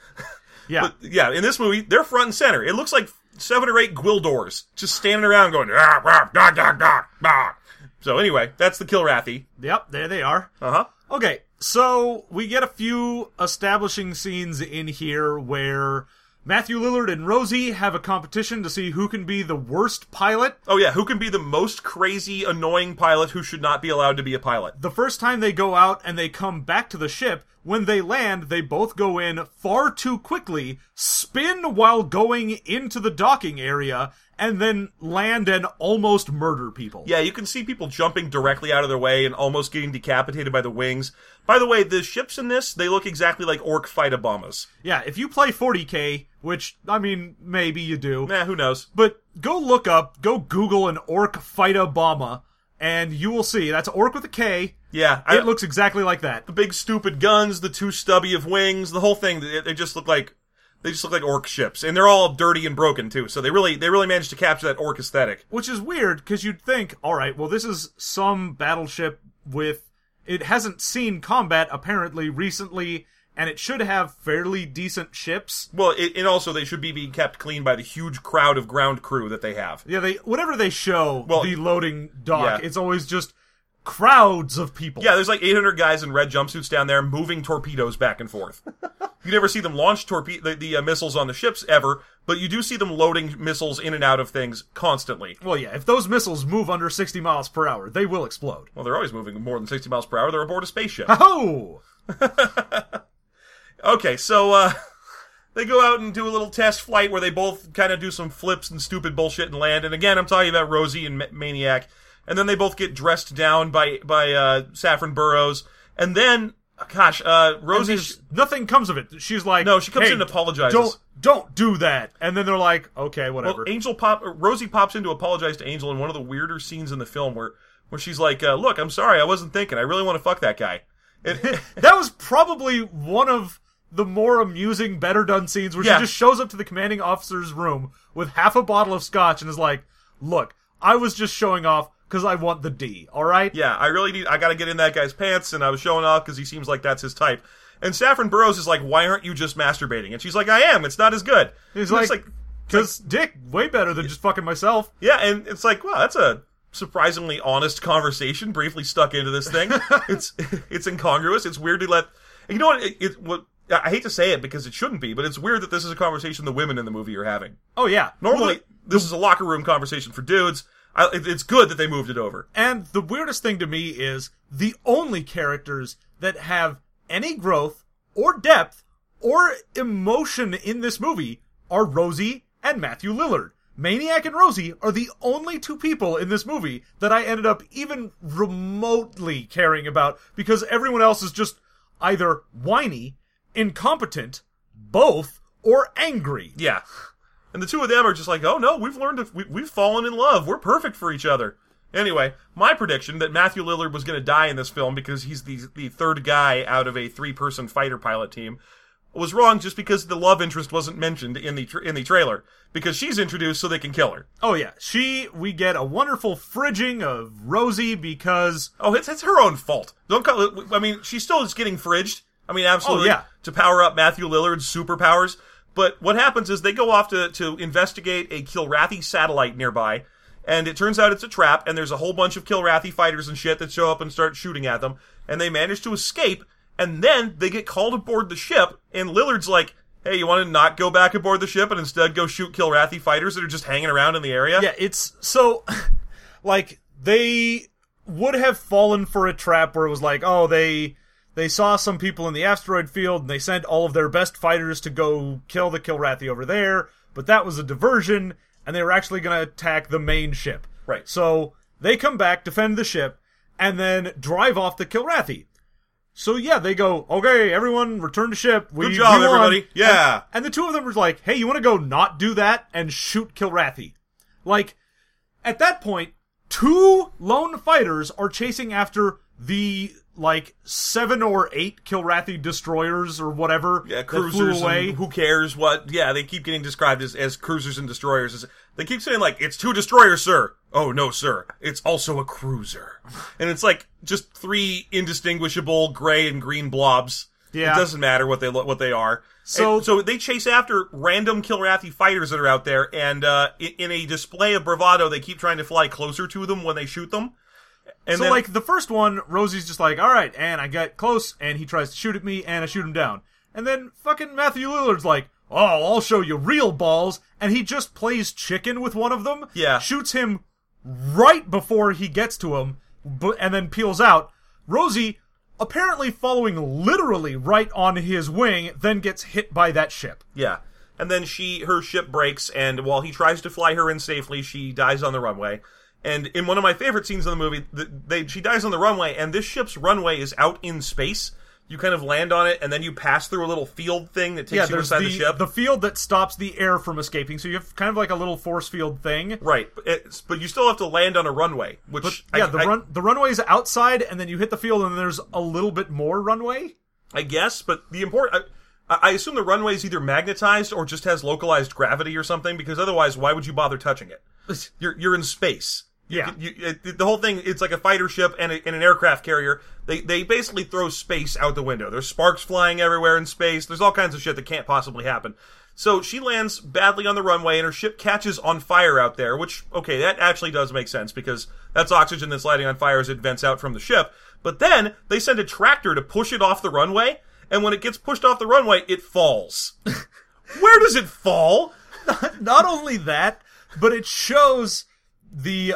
Yeah. But, yeah, in this movie, they're front and center. It looks like 7 or 8 Gwildors just standing around going, ah, ah, da, da, da, da. So anyway, that's the Kilrathi. Yep, there they are. Uh-huh. Okay, so we get a few establishing scenes in here where Matthew Lillard and Rosie have a competition to see who can be the worst pilot. Oh yeah, who can be the most crazy, annoying pilot who should not be allowed to be a pilot? The first time they go out and they come back to the ship, when they land, they both go in far too quickly, spin while going into the docking area, and then land and almost murder people. Yeah, you can see people jumping directly out of their way and almost getting decapitated by the wings. By the way, the ships in this, they look exactly like orc fight-a-bombas. Yeah, if you play 40K, which, I mean, maybe you do. Who knows? But go Google an orc fight-a-bomba, and you will see. That's orc with a K. Yeah. It looks exactly like that. The big stupid guns, the too stubby of wings, the whole thing, they just look like... They just look like orc ships, and they're all dirty and broken too. So they really managed to capture that orc aesthetic. Which is weird, because you'd think, alright, well this is some battleship with... It hasn't seen combat, apparently, recently, and it should have fairly decent ships. Well, and also they should be being kept clean by the huge crowd of ground crew that they have. Yeah, whenever they show the loading dock, yeah. it's always just crowds of people. Yeah, there's like 800 guys in red jumpsuits down there moving torpedoes back and forth. You never see them launch the missiles on the ships ever, but you do see them loading missiles in and out of things constantly. Well, yeah, if those missiles move under 60 miles per hour, they will explode. Well, they're always moving more than 60 miles per hour. They're aboard a spaceship. Oh! Okay, so, they go out and do a little test flight where they both kind of do some flips and stupid bullshit and land. And again, I'm talking about Rosie and Maniac. And then they both get dressed down by Saffron Burrows. And then, Rosie... nothing comes of it. She's like... No, she comes hey, in and apologizes. Don't do that. And then they're like, okay, whatever. Well, Rosie pops in to apologize to Angel in one of the weirder scenes in the film where she's like, look, I'm sorry, I wasn't thinking. I really want to fuck that guy. That was probably one of the more amusing, better done scenes where she just shows up to the commanding officer's room with half a bottle of scotch and is like, look, I was just showing off because I want the D, alright? Yeah, I gotta get in that guy's pants, and I was showing off because he seems like that's his type. And Saffron Burrows is like, why aren't you just masturbating? And she's like, I am, it's not as good. He's like, because dick, way better than just fucking myself. Yeah, and it's like, wow, that's a surprisingly honest conversation, briefly stuck into this thing. It's incongruous, it's weird to let... You know what, I hate to say it because it shouldn't be, but it's weird that this is a conversation the women in the movie are having. Oh, yeah. Normally, this is a locker room conversation for dudes. It's good that they moved it over. And the weirdest thing to me is the only characters that have any growth or depth or emotion in this movie are Rosie and Matthew Lillard. Maniac and Rosie are the only two people in this movie that I ended up even remotely caring about because everyone else is just either whiny, incompetent, both, or angry. Yeah. And the two of them are just like, oh no, we've fallen in love. We're perfect for each other. Anyway, my prediction that Matthew Lillard was going to die in this film because he's the third guy out of a 3-person fighter pilot team was wrong just because the love interest wasn't mentioned in the trailer. Because she's introduced so they can kill her. Oh yeah, we get a wonderful fridging of Rosie because... Oh, it's her own fault. Don't call it... I mean, she's still just getting fridged. I mean, absolutely. Oh, yeah. To power up Matthew Lillard's superpowers. But what happens is they go off to investigate a Kilrathi satellite nearby, and it turns out it's a trap, and there's a whole bunch of Kilrathi fighters and shit that show up and start shooting at them, and they manage to escape, and then they get called aboard the ship, and Lillard's like, hey, you want to not go back aboard the ship and instead go shoot Kilrathi fighters that are just hanging around in the area? Yeah, it's so... like, they would have fallen for a trap where it was like, oh, they saw some people in the asteroid field, and they sent all of their best fighters to go kill the Kilrathi over there, but that was a diversion, and they were actually going to attack the main ship. Right. So, they come back, defend the ship, and then drive off the Kilrathi. So yeah, they go, okay, everyone return to ship. Good job, we won. everybody. Yeah. And the two of them were like, hey, you want to go not do that and shoot Kilrathi? Like, at that point, 2 lone fighters are chasing after the, 7 or 8 Kilrathi destroyers or whatever that cruisers flew away. And who cares what? Yeah, they keep getting described as cruisers and destroyers. They keep saying, it's 2 destroyers, sir. Oh, no, sir. It's also a cruiser. And it's just 3 indistinguishable gray and green blobs. Yeah. It doesn't matter what they are. So they chase after random Kilrathi fighters that are out there, and in a display of bravado, they keep trying to fly closer to them when they shoot them. And so, the first one, Rosie's just like, alright, and I get close, and he tries to shoot at me, and I shoot him down. And then fucking Matthew Lillard's like, oh, I'll show you real balls, and he just plays chicken with one of them, shoots him right before he gets to him, and then peels out. Rosie, apparently following literally right on his wing, then gets hit by that ship. Yeah. And then her ship breaks, and while he tries to fly her in safely, she dies on the runway. And in one of my favorite scenes in the movie, she dies on the runway, and this ship's runway is out in space. You kind of land on it, and then you pass through a little field thing that takes you inside the ship. The field that stops the air from escaping, so you have kind of like a little force field thing. Right, but you still have to land on a runway, which... the runway's outside, and then you hit the field, and then there's a little bit more runway? I guess, but the important... I assume the runway is either magnetized or just has localized gravity or something, because otherwise, why would you bother touching it? You're in space. Yeah. The whole thing, it's like a fighter ship and an aircraft carrier. They basically throw space out the window. There's sparks flying everywhere in space. There's all kinds of shit that can't possibly happen. So she lands badly on the runway and her ship catches on fire out there, which, okay, that actually does make sense because that's oxygen that's lighting on fire as it vents out from the ship. But then they send a tractor to push it off the runway, and when it gets pushed off the runway, it falls. Where does it fall? Not only that, but it shows the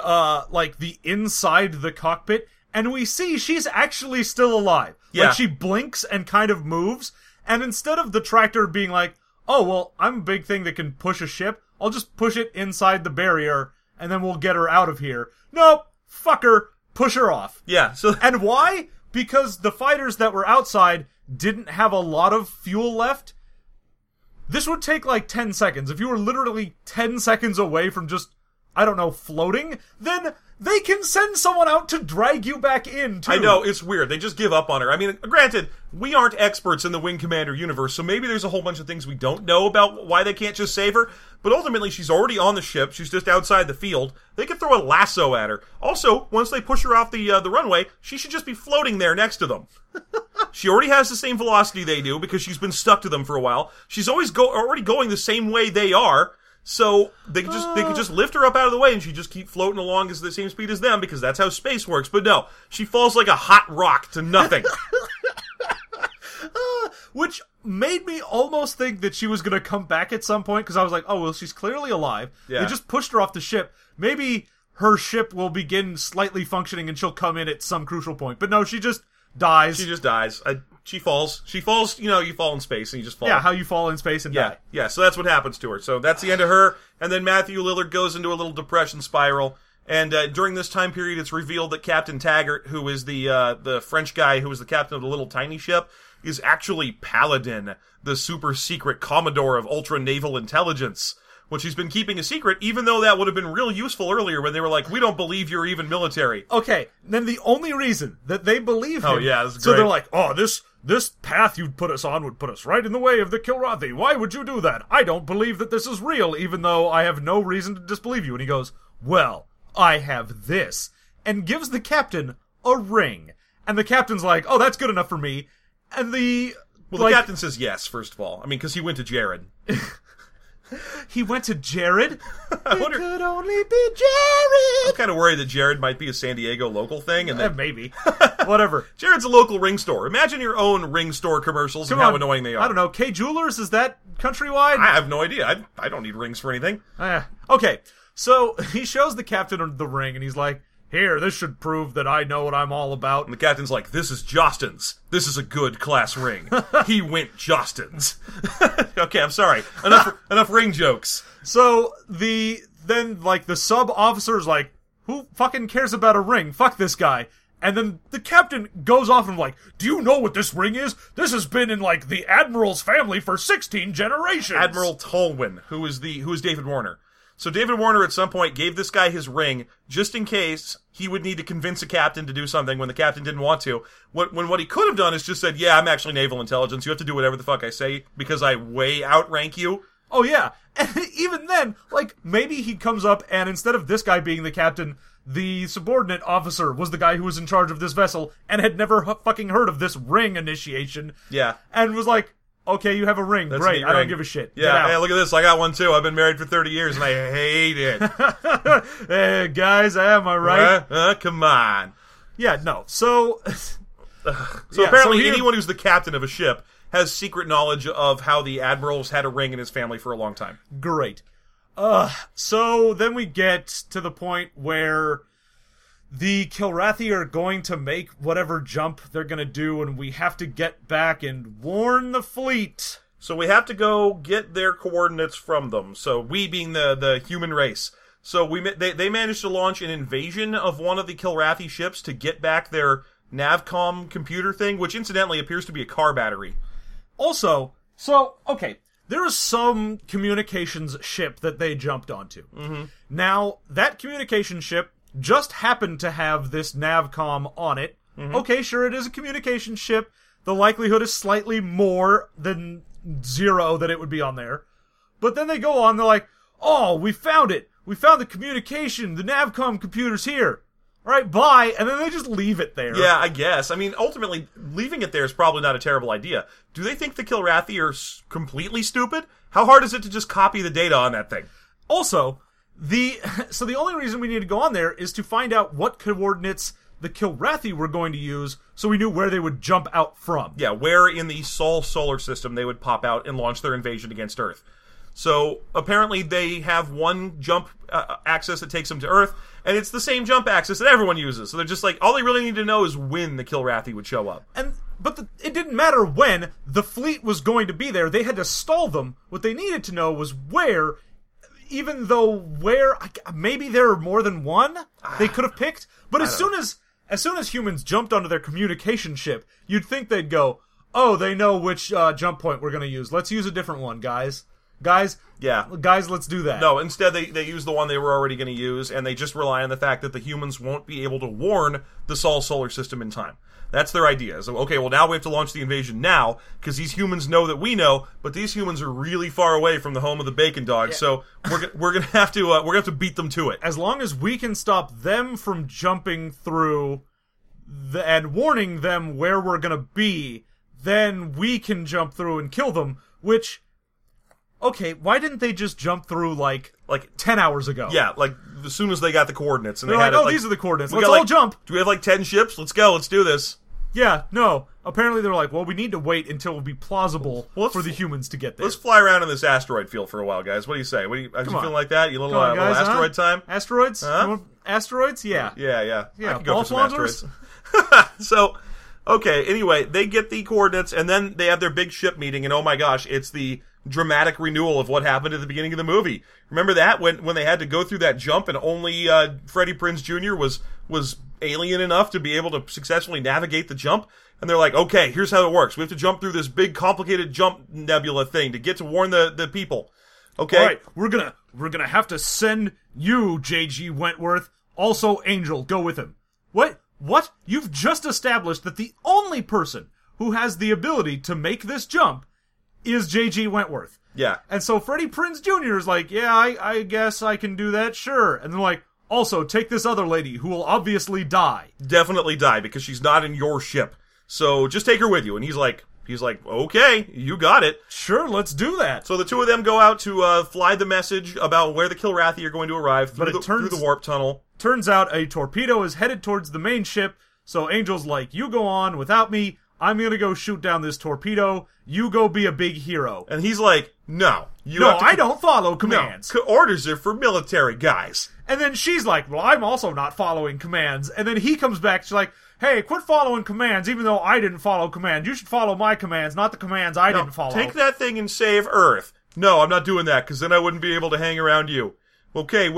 inside the cockpit, and we see she's actually still alive. Yeah. Like, she blinks and kind of moves, and instead of the tractor being like, oh, well, I'm a big thing that can push a ship, I'll just push it inside the barrier, and then we'll get her out of here. Nope, fuck her, push her off. Yeah, so... And why? Because the fighters that were outside didn't have a lot of fuel left. This would take 10 seconds. If you were literally 10 seconds away from just, I don't know, floating, then they can send someone out to drag you back in, too. I know, it's weird. They just give up on her. I mean, granted, we aren't experts in the Wing Commander universe, so maybe there's a whole bunch of things we don't know about why they can't just save her, but ultimately she's already on the ship, she's just outside the field. They could throw a lasso at her. Also, once they push her off the runway, she should just be floating there next to them. She already has the same velocity they do, because she's been stuck to them for a while. She's always already going the same way they are. So they could just lift her up out of the way and she just keep floating along at the same speed as them because that's how space works. But no, she falls like a hot rock to nothing. Which made me almost think that she was going to come back at some point because I was like, oh, well, she's clearly alive. Yeah. They just pushed her off the ship. Maybe her ship will begin slightly functioning and she'll come in at some crucial point. But no, she just dies. She just dies. She falls. You fall in space and you just fall. Yeah, how you fall in space and die. Yeah, so that's what happens to her. So that's the end of her. And then Matthew Lillard goes into a little depression spiral. And during this time period, it's revealed that Captain Taggart, who is the French guy who was the captain of the little tiny ship, is actually Paladin, the super secret Commodore of Ultra Naval Intelligence, which he's been keeping a secret, even though that would have been real useful earlier when they were like, we don't believe you're even military. Okay, then the only reason that they believe him... Oh, yeah, that's great. So they're like, oh, this path you'd put us on would put us right in the way of the Kilrathi. Why would you do that? I don't believe that this is real, even though I have no reason to disbelieve you. And he goes, well, I have this. And gives the captain a ring. And the captain's like, oh, that's good enough for me. And the captain says yes, first of all. I mean, because he went to Jared. He went to Jared? I wonder, it could only be Jared! I'm kind of worried that Jared might be a San Diego local thing. And maybe. Whatever. Jared's a local ring store. Imagine your own ring store commercials and how annoying they are. I don't know. K Jewelers, is that countrywide? I have no idea. I don't need rings for anything. Okay, so he shows the captain the ring, and he's like, here, this should prove that I know what I'm all about. And the captain's like, this is Jostens. This is a good class ring. He went Jostens. Okay, I'm sorry. Enough ring jokes. So, the sub-officer's like, who fucking cares about a ring? Fuck this guy. And then the captain goes off and like, do you know what this ring is? This has been in, like, the Admiral's family for 16 generations. Admiral Tolwyn, who is David Warner. So David Warner at some point gave this guy his ring just in case he would need to convince a captain to do something when the captain didn't want to. What he could have done is just said, yeah, I'm actually naval intelligence. You have to do whatever the fuck I say because I way outrank you. Oh, yeah. And even then, like, maybe he comes up and instead of this guy being the captain, the subordinate officer was the guy who was in charge of this vessel and had never fucking heard of this ring initiation. Yeah. And was like, okay, you have a ring. That's Great, a I don't ring. give a shit. Yeah, hey, look at this. I got one too. I've been married for 30 years and I hate it. Hey, guys, am I right? Come on. Yeah, no. So Apparently anyone who's the captain of a ship has secret knowledge of how the admiral's had a ring in his family for a long time. Great. So then we get to the point where the Kilrathi are going to make whatever jump they're going to do, and we have to get back and warn the fleet. So we have to go get their coordinates from them. So we being the human race. So they managed to launch an invasion of one of the Kilrathi ships to get back their Navcom computer thing, which incidentally appears to be a car battery. Also, okay, there was some communications ship that they jumped onto. Mm-hmm. Now, that communication ship just happened to have this Navcom on it. Mm-hmm. Okay, sure, it is a communication ship. The likelihood is slightly more than 0 that it would be on there. But then they go on, they're like, oh, we found it. We found the communication. The Navcom computer's here. All right, bye. And then they just leave it there. Yeah, I guess. I mean, ultimately, leaving it there is probably not a terrible idea. Do they think the Kilrathi are completely stupid? How hard is it to just copy the data on that thing? Also, the only reason we need to go on there is to find out what coordinates the Kilrathi were going to use so we knew where they would jump out from. Yeah, where in the Sol solar system they would pop out and launch their invasion against Earth. So, apparently they have one jump axis that takes them to Earth, and it's the same jump axis that everyone uses. So they're just like, all they really need to know is when the Kilrathi would show up. But it didn't matter when. The fleet was going to be there. They had to stall them. What they needed to know was where, even though maybe there are more than one they could have picked. But as soon as humans jumped onto their communication ship, you'd think they'd go, oh, they know which jump point we're going to use. Let's use a different one, guys. Guys, let's do that. No, instead they use the one they were already going to use, and they just rely on the fact that the humans won't be able to warn the Sol solar system in time. That's their idea. So, okay, well, now we have to launch the invasion now, because these humans know that we know, but these humans are really far away from the home of the bacon dog, so we're gonna have to beat them to it. As long as we can stop them from jumping through and warning them where we're gonna be, then we can jump through and kill them, which... Okay, why didn't they just jump through, like 10 hours ago? Yeah, like, as soon as they got the coordinates. And they're like, these are the coordinates. Let's all jump. Do we have, 10 ships? Let's go. Let's do this. Yeah, no. Apparently they're like, well, we need to wait until it will be plausible for the humans to get there. Let's fly around in this asteroid field for a while, guys. What do you say? Are you feeling like that? You little asteroid time? Asteroids? Huh? Asteroids? Yeah. Yeah. I can go ball for some flaunchers? asteroids. So... Okay, anyway, they get the coordinates, and then they have their big ship meeting, and oh my gosh, it's the dramatic renewal of what happened at the beginning of the movie. Remember that? When they had to go through that jump, and only Freddie Prinze Jr. was alien enough to be able to successfully navigate the jump? And they're like, okay, here's how it works. We have to jump through this big, complicated jump nebula thing to get to warn the people. Okay? All right, we're gonna have to send you, J.G. Wentworth. Also, Angel, go with him. What? You've just established that the only person who has the ability to make this jump is J.G. Wentworth. Yeah. And so Freddie Prinze Jr. is like, yeah, I guess I can do that, sure. And they're like, also, take this other lady who will obviously die. Definitely die, because she's not in your ship. So just take her with you. And he's like, okay, you got it. Sure, let's do that. So the two of them go out to fly the message about where the Kilrathi are going to arrive through the warp tunnel. Turns out a torpedo is headed towards the main ship, so Angel's like, you go on without me, I'm gonna go shoot down this torpedo, you go be a big hero. And he's like, no. I don't follow commands. No, orders are for military guys. And then she's like, well, I'm also not following commands. And then he comes back, she's like, hey, quit following commands, even though I didn't follow commands. You should follow my commands, not the commands I didn't follow. Take that thing and save Earth. No, I'm not doing that, because then I wouldn't be able to hang around you. Okay, well,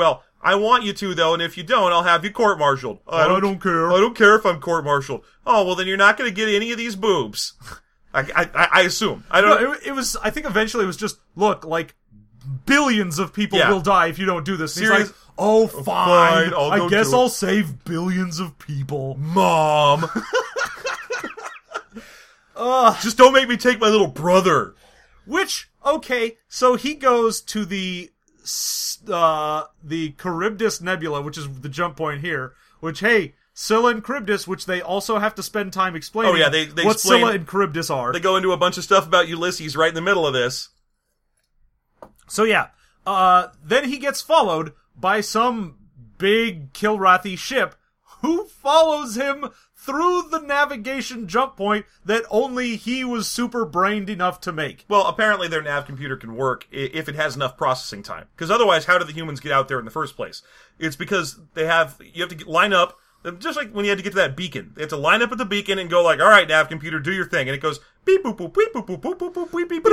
I want you to, though, and if you don't, I'll have you court-martialed. I don't care. I don't care if I'm court-martialed. Oh, well, then you're not going to get any of these boobs. I assume. I don't know. It was, I think eventually it was just, look, like, billions of people will die if you don't do this. And he's like, oh, fine. I guess I'll save billions of people. Mom. Just don't make me take my little brother. Which, okay, so he goes to the Charybdis Nebula, which is the jump point here, which, hey, Scylla and Charybdis, which they also have to spend time explaining they what explain, Scylla and Charybdis are. They go into a bunch of stuff about Ulysses right in the middle of this. So yeah, then he gets followed by some big Kilrathi ship who follows him through the navigation jump point that only he was super brained enough to make. Well, apparently their nav computer can work if it has enough processing time. Because otherwise, how do the humans get out there in the first place? It's because you have to line up, just like when you had to get to that beacon. They have to line up at the beacon and go like, all right, nav computer, do your thing. And it goes, beep, boop, boop, beep, boop, boop, boop, boop, boop, beep, beep,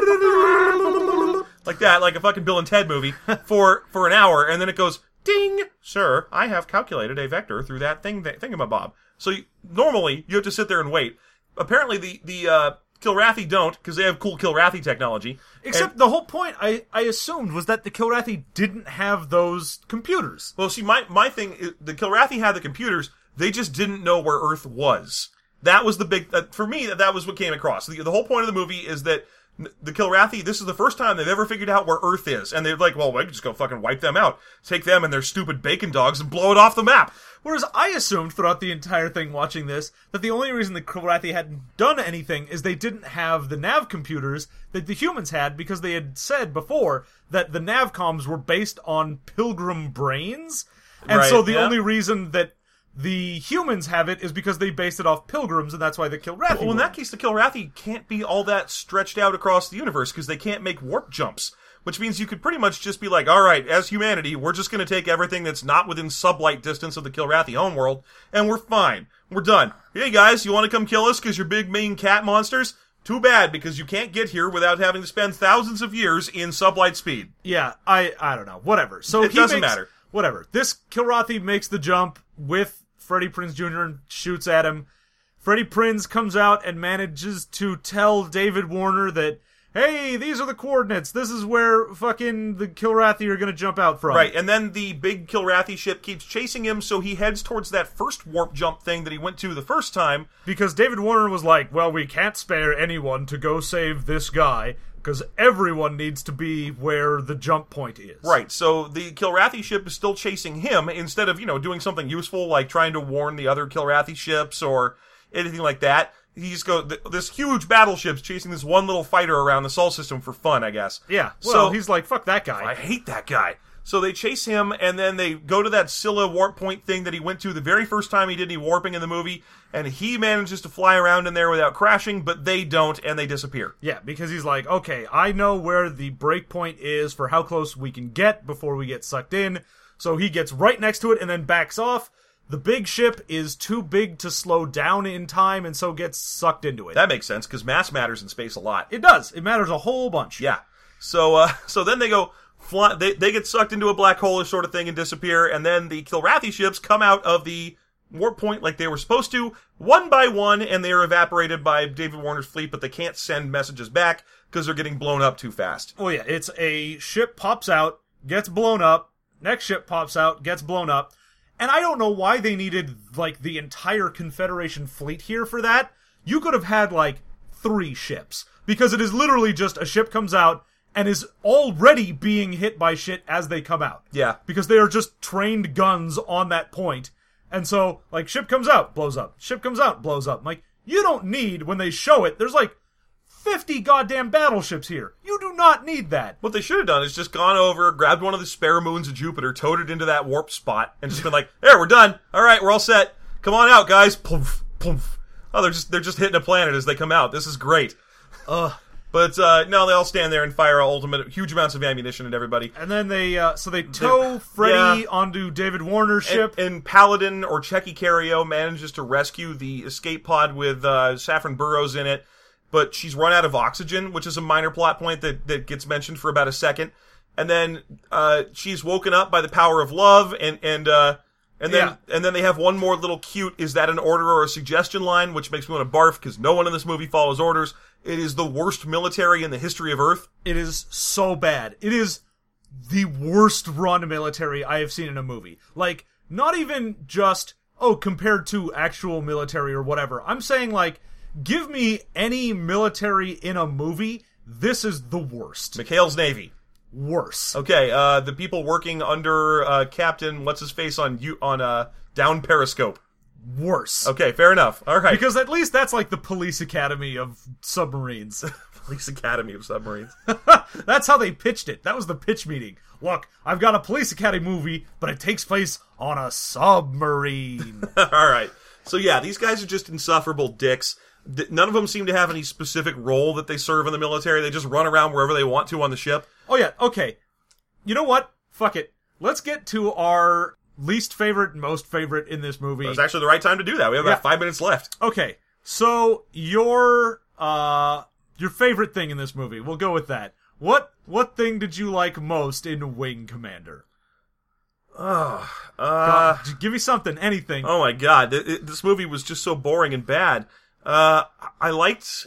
beep, like that, like a fucking Bill and Ted movie, for an hour. And then it goes, ding, sir, I have calculated a vector through that thingamabob. So normally, you have to sit there and wait. Apparently, the Kilrathi don't, because they have cool Kilrathi technology. Except the whole point, I assumed, was that the Kilrathi didn't have those computers. Well, see, my thing is, the Kilrathi had the computers, they just didn't know where Earth was. That was the big, for me, that was what came across. The whole point of the movie is that the Kilrathi, this is the first time they've ever figured out where Earth is. And they're like, well, we can just go fucking wipe them out. Take them and their stupid bacon dogs and blow it off the map. Whereas I assumed throughout the entire thing watching this that the only reason the Kilrathi hadn't done anything is they didn't have the nav computers that the humans had, because they had said before that the nav comms were based on pilgrim brains. And so the only reason that the humans have it is because they based it off pilgrims, and that's why the Kilrathi Well, in that case, the Kilrathi can't be all that stretched out across the universe, because they can't make warp jumps. Which means you could pretty much just be like, alright, as humanity, we're just going to take everything that's not within sublight distance of the Kilrathi homeworld, and we're fine. We're done. Hey guys, you want to come kill us because you're big mean cat monsters? Too bad, because you can't get here without having to spend thousands of years in sublight speed. Yeah, I don't know. Whatever. So it doesn't matter. Whatever. This Kilrathi makes the jump with Freddie Prinze Jr. and shoots at him. Freddie Prinze comes out and manages to tell David Warner that, hey, these are the coordinates. This is where fucking the Kilrathi are going to jump out from. Right, and then the big Kilrathi ship keeps chasing him, so he heads towards that first warp jump thing that he went to the first time. Because David Warner was like, well, we can't spare anyone to go save this guy, because everyone needs to be where the jump point is. Right, so the Kilrathi ship is still chasing him, instead of, doing something useful, like trying to warn the other Kilrathi ships, or anything like that. This huge battleship's chasing this one little fighter around the Sol system for fun, I guess. Yeah, well, he's like, fuck that guy. I hate that guy. So they chase him, and then they go to that Scylla warp point thing that he went to the very first time he did any warping in the movie, and he manages to fly around in there without crashing, but they don't, and they disappear. Yeah, because he's like, okay, I know where the break point is for how close we can get before we get sucked in, so he gets right next to it and then backs off. The big ship is too big to slow down in time, and so gets sucked into it. That makes sense, because mass matters in space a lot. It does. It matters a whole bunch. Yeah. So then they go fly. They get sucked into a black hole sort of thing and disappear, and then the Kilrathi ships come out of the warp point like they were supposed to, one by one, and they are evaporated by David Warner's fleet, but they can't send messages back because they're getting blown up too fast. Oh yeah, it's a ship pops out, gets blown up, next ship pops out, gets blown up. And I don't know why they needed, the entire Confederation fleet here for that. You could have had, 3 ships. Because it is literally just a ship comes out and is already being hit by shit as they come out. Yeah. Because they are just trained guns on that point. And so, ship comes out, blows up. Ship comes out, blows up. You don't need, when they show it, there's 50 goddamn battleships here. You do not need that. What they should have done is just gone over, grabbed one of the spare moons of Jupiter, towed it into that warp spot, and just been like, there, we're done. All right, we're all set. Come on out, guys. Poof, poof. Oh, they're just hitting a planet as they come out. This is great. But no, they all stand there and fire huge amounts of ammunition at everybody. And then they tow Freddy onto David Warner's ship. And Paladin, or Checky Cario, manages to rescue the escape pod with Saffron Burrows in it. But she's run out of oxygen, which is a minor plot point that gets mentioned for about a second. and then she's woken up by the power of love, and then they have one more little cute, is that an order or a suggestion line, which makes me want to barf, because no one in this movie follows orders. It is the worst military in the history of Earth. It is so bad. It is the worst run military I have seen in a movie. Like, not even just, compared to actual military or whatever. I'm saying, like, give me any military in a movie, this is the worst. McHale's Navy. Worse. Okay, the people working under Captain What's-His-Face on Down Periscope. Worse. Okay, fair enough. All right. Because at least that's like the police academy of submarines. Police Academy of Submarines. That's how they pitched it. That was the pitch meeting. Look, I've got a police academy movie, but it takes place on a submarine. All right. So yeah, these guys are just insufferable dicks. None of them seem to have any specific role that they serve in the military. They just run around wherever they want to on the ship. Oh yeah, okay. You know what? Fuck it. Let's get to our least favorite and most favorite in this movie. It's actually the right time to do that. We have about 5 minutes left. Okay, so your favorite thing in this movie, we'll go with that. What thing did you like most in Wing Commander? Give me something, anything. Oh my god, this movie was just so boring and bad. I liked...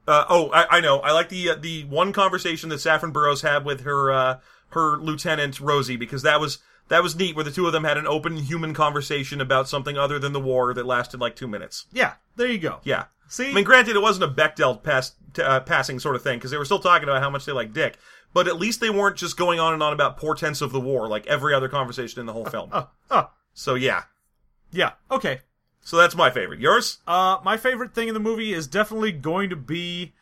I know. I like the one conversation that Saffron Burrows had with her lieutenant Rosie, because that was neat, where the two of them had an open human conversation about something other than the war that lasted like 2 minutes. Yeah, there you go. Yeah. See? I mean, granted, it wasn't a Bechdel passing sort of thing, because they were still talking about how much they like dick, but at least they weren't just going on and on about portents of the war, like every other conversation in the whole film. So yeah. Yeah, okay. So that's my favorite. Yours? My favorite thing in the movie is definitely going to be,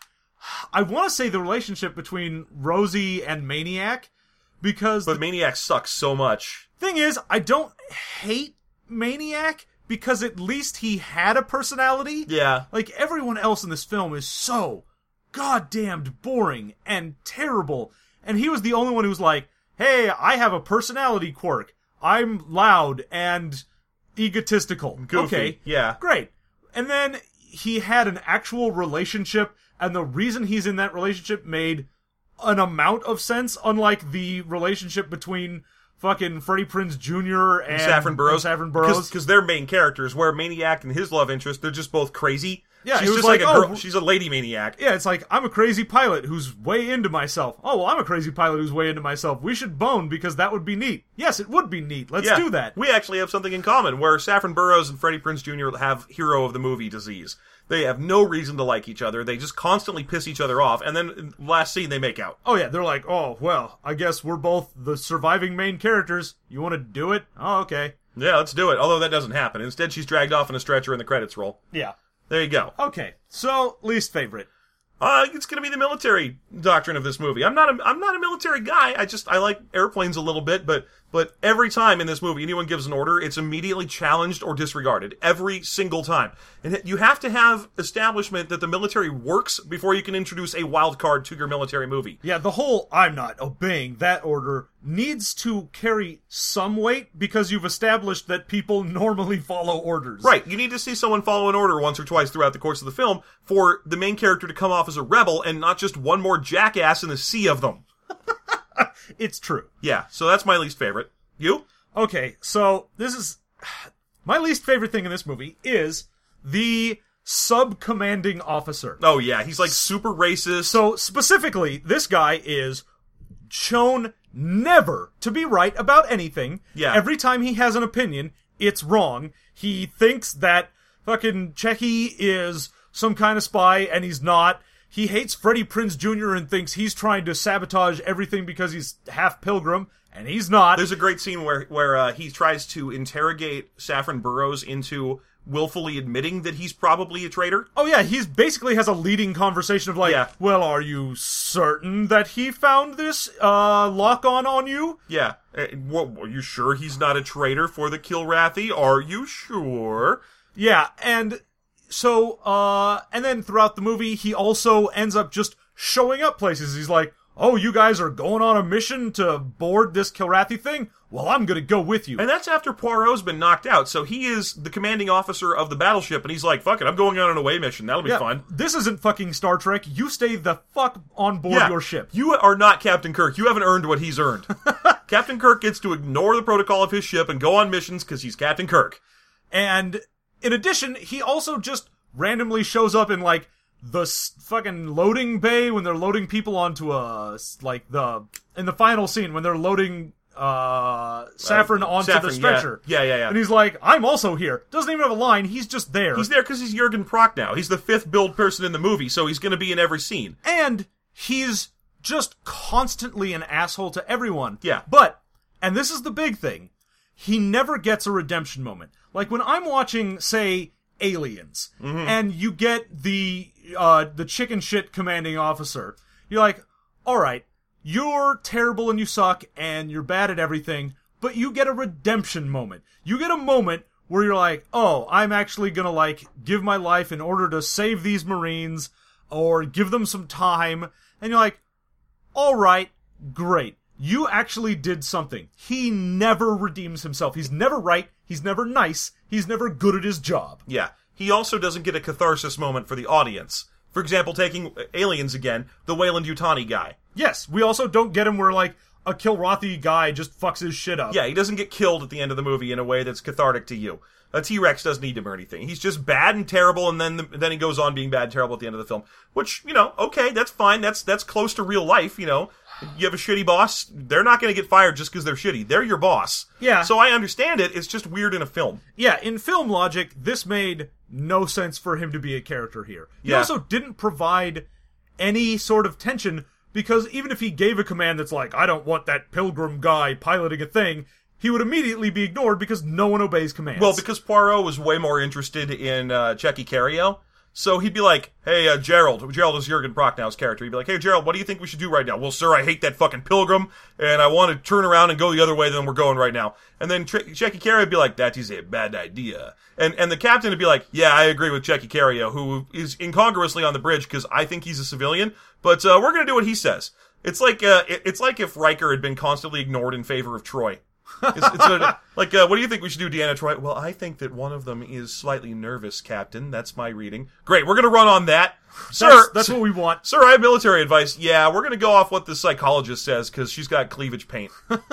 I want to say, the relationship between Rosie and Maniac, because... But Maniac sucks so much. Thing is, I don't hate Maniac, because at least he had a personality. Yeah. Like, everyone else in this film is so goddamned boring and terrible, and he was the only one who was like, hey, I have a personality quirk. I'm loud and... egotistical. Goofy. Okay. Yeah. Great. And then he had an actual relationship, and the reason he's in that relationship made an amount of sense, unlike the relationship between fucking Freddie Prinze Jr. and Saffron Burrows. Because they're main characters, where Maniac and his love interest, they're just both crazy. Yeah, she's it was just like, a girl. She's a lady maniac. Yeah, it's like, I'm a crazy pilot who's way into myself. Oh, well, I'm a crazy pilot who's way into myself. We should bone because that would be neat. Yes, it would be neat. Let's do that. We actually have something in common, where Saffron Burrows and Freddie Prinze Jr. have hero of the movie disease. They have no reason to like each other. They just constantly piss each other off, and then in the last scene they make out. Oh yeah, they're like, oh, well, I guess we're both the surviving main characters. You want to do it? Oh, okay. Yeah, let's do it. Although that doesn't happen. Instead, she's dragged off in a stretcher and the credits roll. Yeah. There you go. Okay, so least favorite. It's gonna be the military doctrine of this movie. I'm not a military guy. I like airplanes a little bit, but every time in this movie anyone gives an order, it's immediately challenged or disregarded. Every single time. And you have to have establishment that the military works before you can introduce a wild card to your military movie. Yeah, the whole I'm not obeying that order needs to carry some weight, because you've established that people normally follow orders. Right, you need to see someone follow an order once or twice throughout the course of the film for the main character to come off as a rebel and not just one more jackass in a sea of them. It's true. Yeah, so that's my least favorite. You? Okay, so this is... My least favorite thing in this movie is the sub-commanding officer. Oh yeah, he's like super racist. So specifically, this guy is shown never to be right about anything. Yeah. Every time he has an opinion, it's wrong. He thinks that fucking Checky is some kind of spy, and he's not. He hates Freddie Prinze Jr. and thinks he's trying to sabotage everything because he's half pilgrim, and he's not. There's a great scene where he tries to interrogate Saffron Burrows into willfully admitting that he's probably a traitor. Oh yeah, he's basically has a leading conversation of like, well, are you certain that he found this lock-on on you? Yeah. Well, are you sure he's not a traitor for the Kilrathi? Are you sure? Yeah, and so, and then throughout the movie, he also ends up just showing up places. He's like, oh, you guys are going on a mission to board this Kilrathi thing? Well, I'm gonna go with you. And that's after Poirot's been knocked out, so he is the commanding officer of the battleship, and he's like, fuck it, I'm going on an away mission, that'll be fun. This isn't fucking Star Trek. You stay the fuck on board your ship. You are not Captain Kirk. You haven't earned what he's earned. Captain Kirk gets to ignore the protocol of his ship and go on missions because he's Captain Kirk. And in addition, he also just randomly shows up in, like, the fucking loading bay when they're loading people onto in the final scene when they're loading Saffron onto the stretcher. Yeah. And he's like, I'm also here. Doesn't even have a line. He's just there. He's there because he's Jurgen Prochnow. He's the 5th billed person in the movie, so he's going to be in every scene. And he's just constantly an asshole to everyone. Yeah. But, and this is the big thing, he never gets a redemption moment. Like when I'm watching, say, Aliens, and you get the chicken shit commanding officer, you're like, alright, you're terrible and you suck and you're bad at everything, but you get a redemption moment. You get a moment where you're like, oh, I'm actually gonna, like, give my life in order to save these Marines, or give them some time, and you're like, alright, great. You actually did something. He never redeems himself. He's never right, he's never nice, he's never good at his job. Yeah. He also doesn't get a catharsis moment for the audience. For example, taking Aliens again, the Weyland-Yutani guy. Yes, we also don't get him where, like, a Kilrathi guy just fucks his shit up. Yeah, he doesn't get killed at the end of the movie in a way that's cathartic to you. A T-Rex doesn't need him or anything. He's just bad and terrible, and then he goes on being bad and terrible at the end of the film. Which, okay, that's fine. That's close to real life, You have a shitty boss, they're not going to get fired just because they're shitty. They're your boss. Yeah. So I understand it, it's just weird in a film. Yeah, in film logic, this made no sense for him to be a character here. He also didn't provide any sort of tension, because even if he gave a command that's like, I don't want that pilgrim guy piloting a thing, he would immediately be ignored because no one obeys commands. Well, because Poirot was way more interested in Checky Cario. So he'd be like, hey, Gerald is Jurgen Prochnow's character. He'd be like, hey, Gerald, what do you think we should do right now? Well, sir, I hate that fucking pilgrim, and I want to turn around and go the other way than we're going right now. And then Checky Cario would be like, that is a bad idea. And the captain would be like, yeah, I agree with Checky Cario, who is incongruously on the bridge because I think he's a civilian, but we're going to do what he says. It's like if Riker had been constantly ignored in favor of Troy. What do you think we should do, Deanna Troi? Well, I think that one of them is slightly nervous, Captain. That's my reading. Great, we're gonna run on that. Sir, that's what we want. Sir, I have military advice. Yeah, we're gonna go off what the psychologist says, because she's got cleavage paint.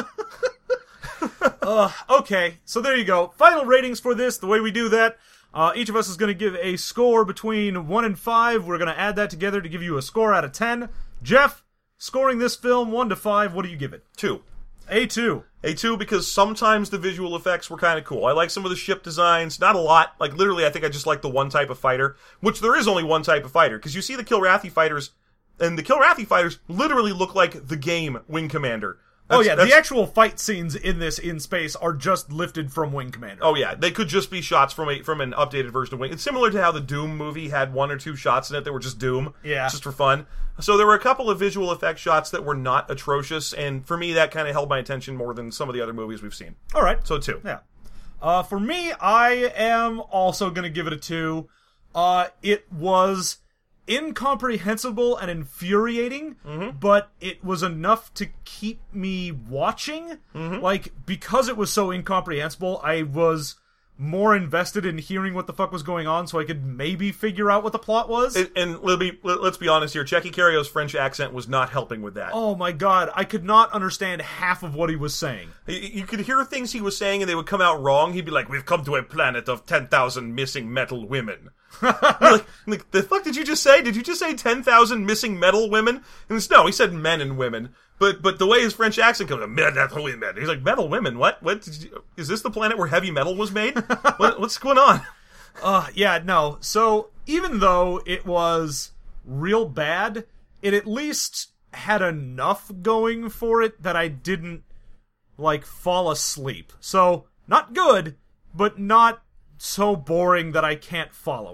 Okay, so there you go. Final ratings for this, the way we do that. Each of us is gonna give a score between 1 and 5. We're gonna add that together to give you a score out of 10. Jeff, scoring this film 1 to 5, what do you give it? 2. A2. A2 because sometimes the visual effects were kind of cool. I like some of the ship designs, not a lot. Like, literally, I think I just like the one type of fighter, which there is only one type of fighter, because you see the Kilrathi fighters, and the Kilrathi fighters literally look like the game Wing Commander. The actual fight scenes in this in space are just lifted from Wing Commander. Oh yeah, they could just be shots from an updated version of Wing. It's similar to how the Doom movie had 1 or 2 shots in it that were just Doom, just for fun. So there were a couple of visual effect shots that were not atrocious, and for me that kind of held my attention more than some of the other movies we've seen. All right, so 2. Yeah. For me, I am also going to give it a 2. It was incomprehensible and infuriating, but it was enough to keep me watching. Like, because it was so incomprehensible, I was more invested in hearing what the fuck was going on so I could maybe figure out what the plot was. And let's be honest here, Checky Cario's French accent was not helping with that. Oh my god, I could not understand half of what he was saying. You could hear things he was saying and they would come out wrong. He'd be like, we've come to a planet of 10,000 missing metal women. like, the fuck did you just say? Did you just say 10,000 missing metal women? And no, he said men and women. But the way his French accent comes, metal women. He's like, metal women? What? Is this the planet where heavy metal was made? What's going on? Yeah, no. So, even though it was real bad, it at least had enough going for it that I didn't, fall asleep. So, not good, but not so boring that I can't follow it.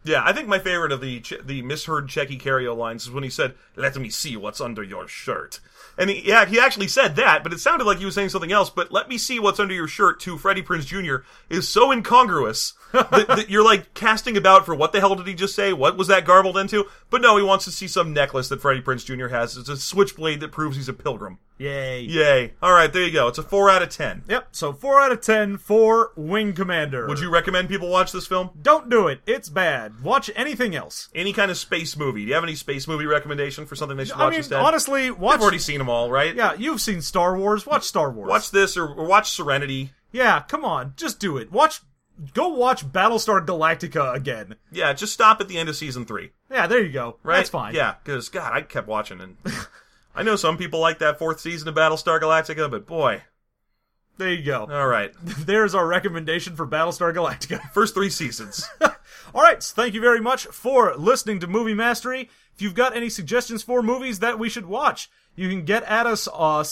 Yeah, I think my favorite of the misheard Checky Cario lines is when he said, "Let me see what's under your shirt." And he actually said that, but it sounded like he was saying something else. But "let me see what's under your shirt" to Freddie Prinze Jr. is so incongruous that you're like casting about for what the hell did he just say? What was that garbled into? But no, he wants to see some necklace that Freddie Prinze Jr. has. It's a switchblade that proves he's a pilgrim. Yay. Yay. Alright, there you go. It's a 4 out of 10. Yep, so 4 out of 10 for Wing Commander. Would you recommend people watch this film? Don't do it. It's bad. Watch anything else. Any kind of space movie. Do you have any space movie recommendation for something they should watch instead? Honestly, watch... I've already seen them all, right? Yeah, you've seen Star Wars. Watch Star Wars. Watch this or watch Serenity. Yeah, come on. Just do it. Go watch Battlestar Galactica again. Yeah, just stop at the end of season 3. Yeah, there you go. Right? That's fine. Yeah, because, God, I kept watching and... I know some people like that 4th season of Battlestar Galactica, but boy... There you go. Alright. There's our recommendation for Battlestar Galactica. First 3 seasons. Alright, so thank you very much for listening to Movie Mastery. If you've got any suggestions for movies that we should watch, you can get at us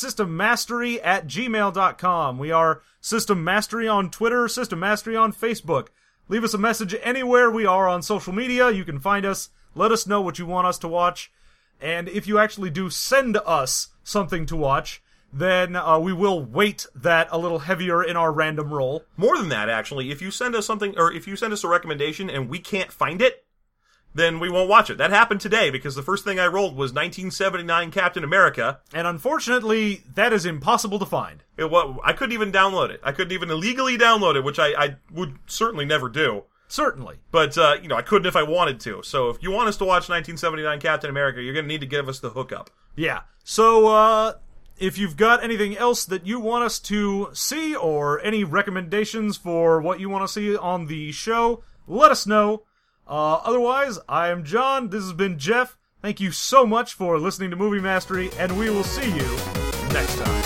systemmastery@gmail.com. We are System Mastery on Twitter, System Mastery on Facebook. Leave us a message anywhere we are on social media. You can find us. Let us know what you want us to watch. And if you actually do send us something to watch, then we will weight that a little heavier in our random roll. More than that, actually. If you send us something, or if you send us a recommendation and we can't find it, then we won't watch it. That happened today, because the first thing I rolled was 1979 Captain America. And unfortunately, that is impossible to find. I couldn't even download it. I couldn't even illegally download it, which I would certainly never do. Certainly. But, I couldn't if I wanted to. So if you want us to watch 1979 Captain America, you're going to need to give us the hookup. Yeah. So, if you've got anything else that you want us to see, or any recommendations for what you want to see on the show, let us know. Otherwise, I am John, this has been Jeff. Thank you so much for listening to Movie Mastery, and we will see you next time.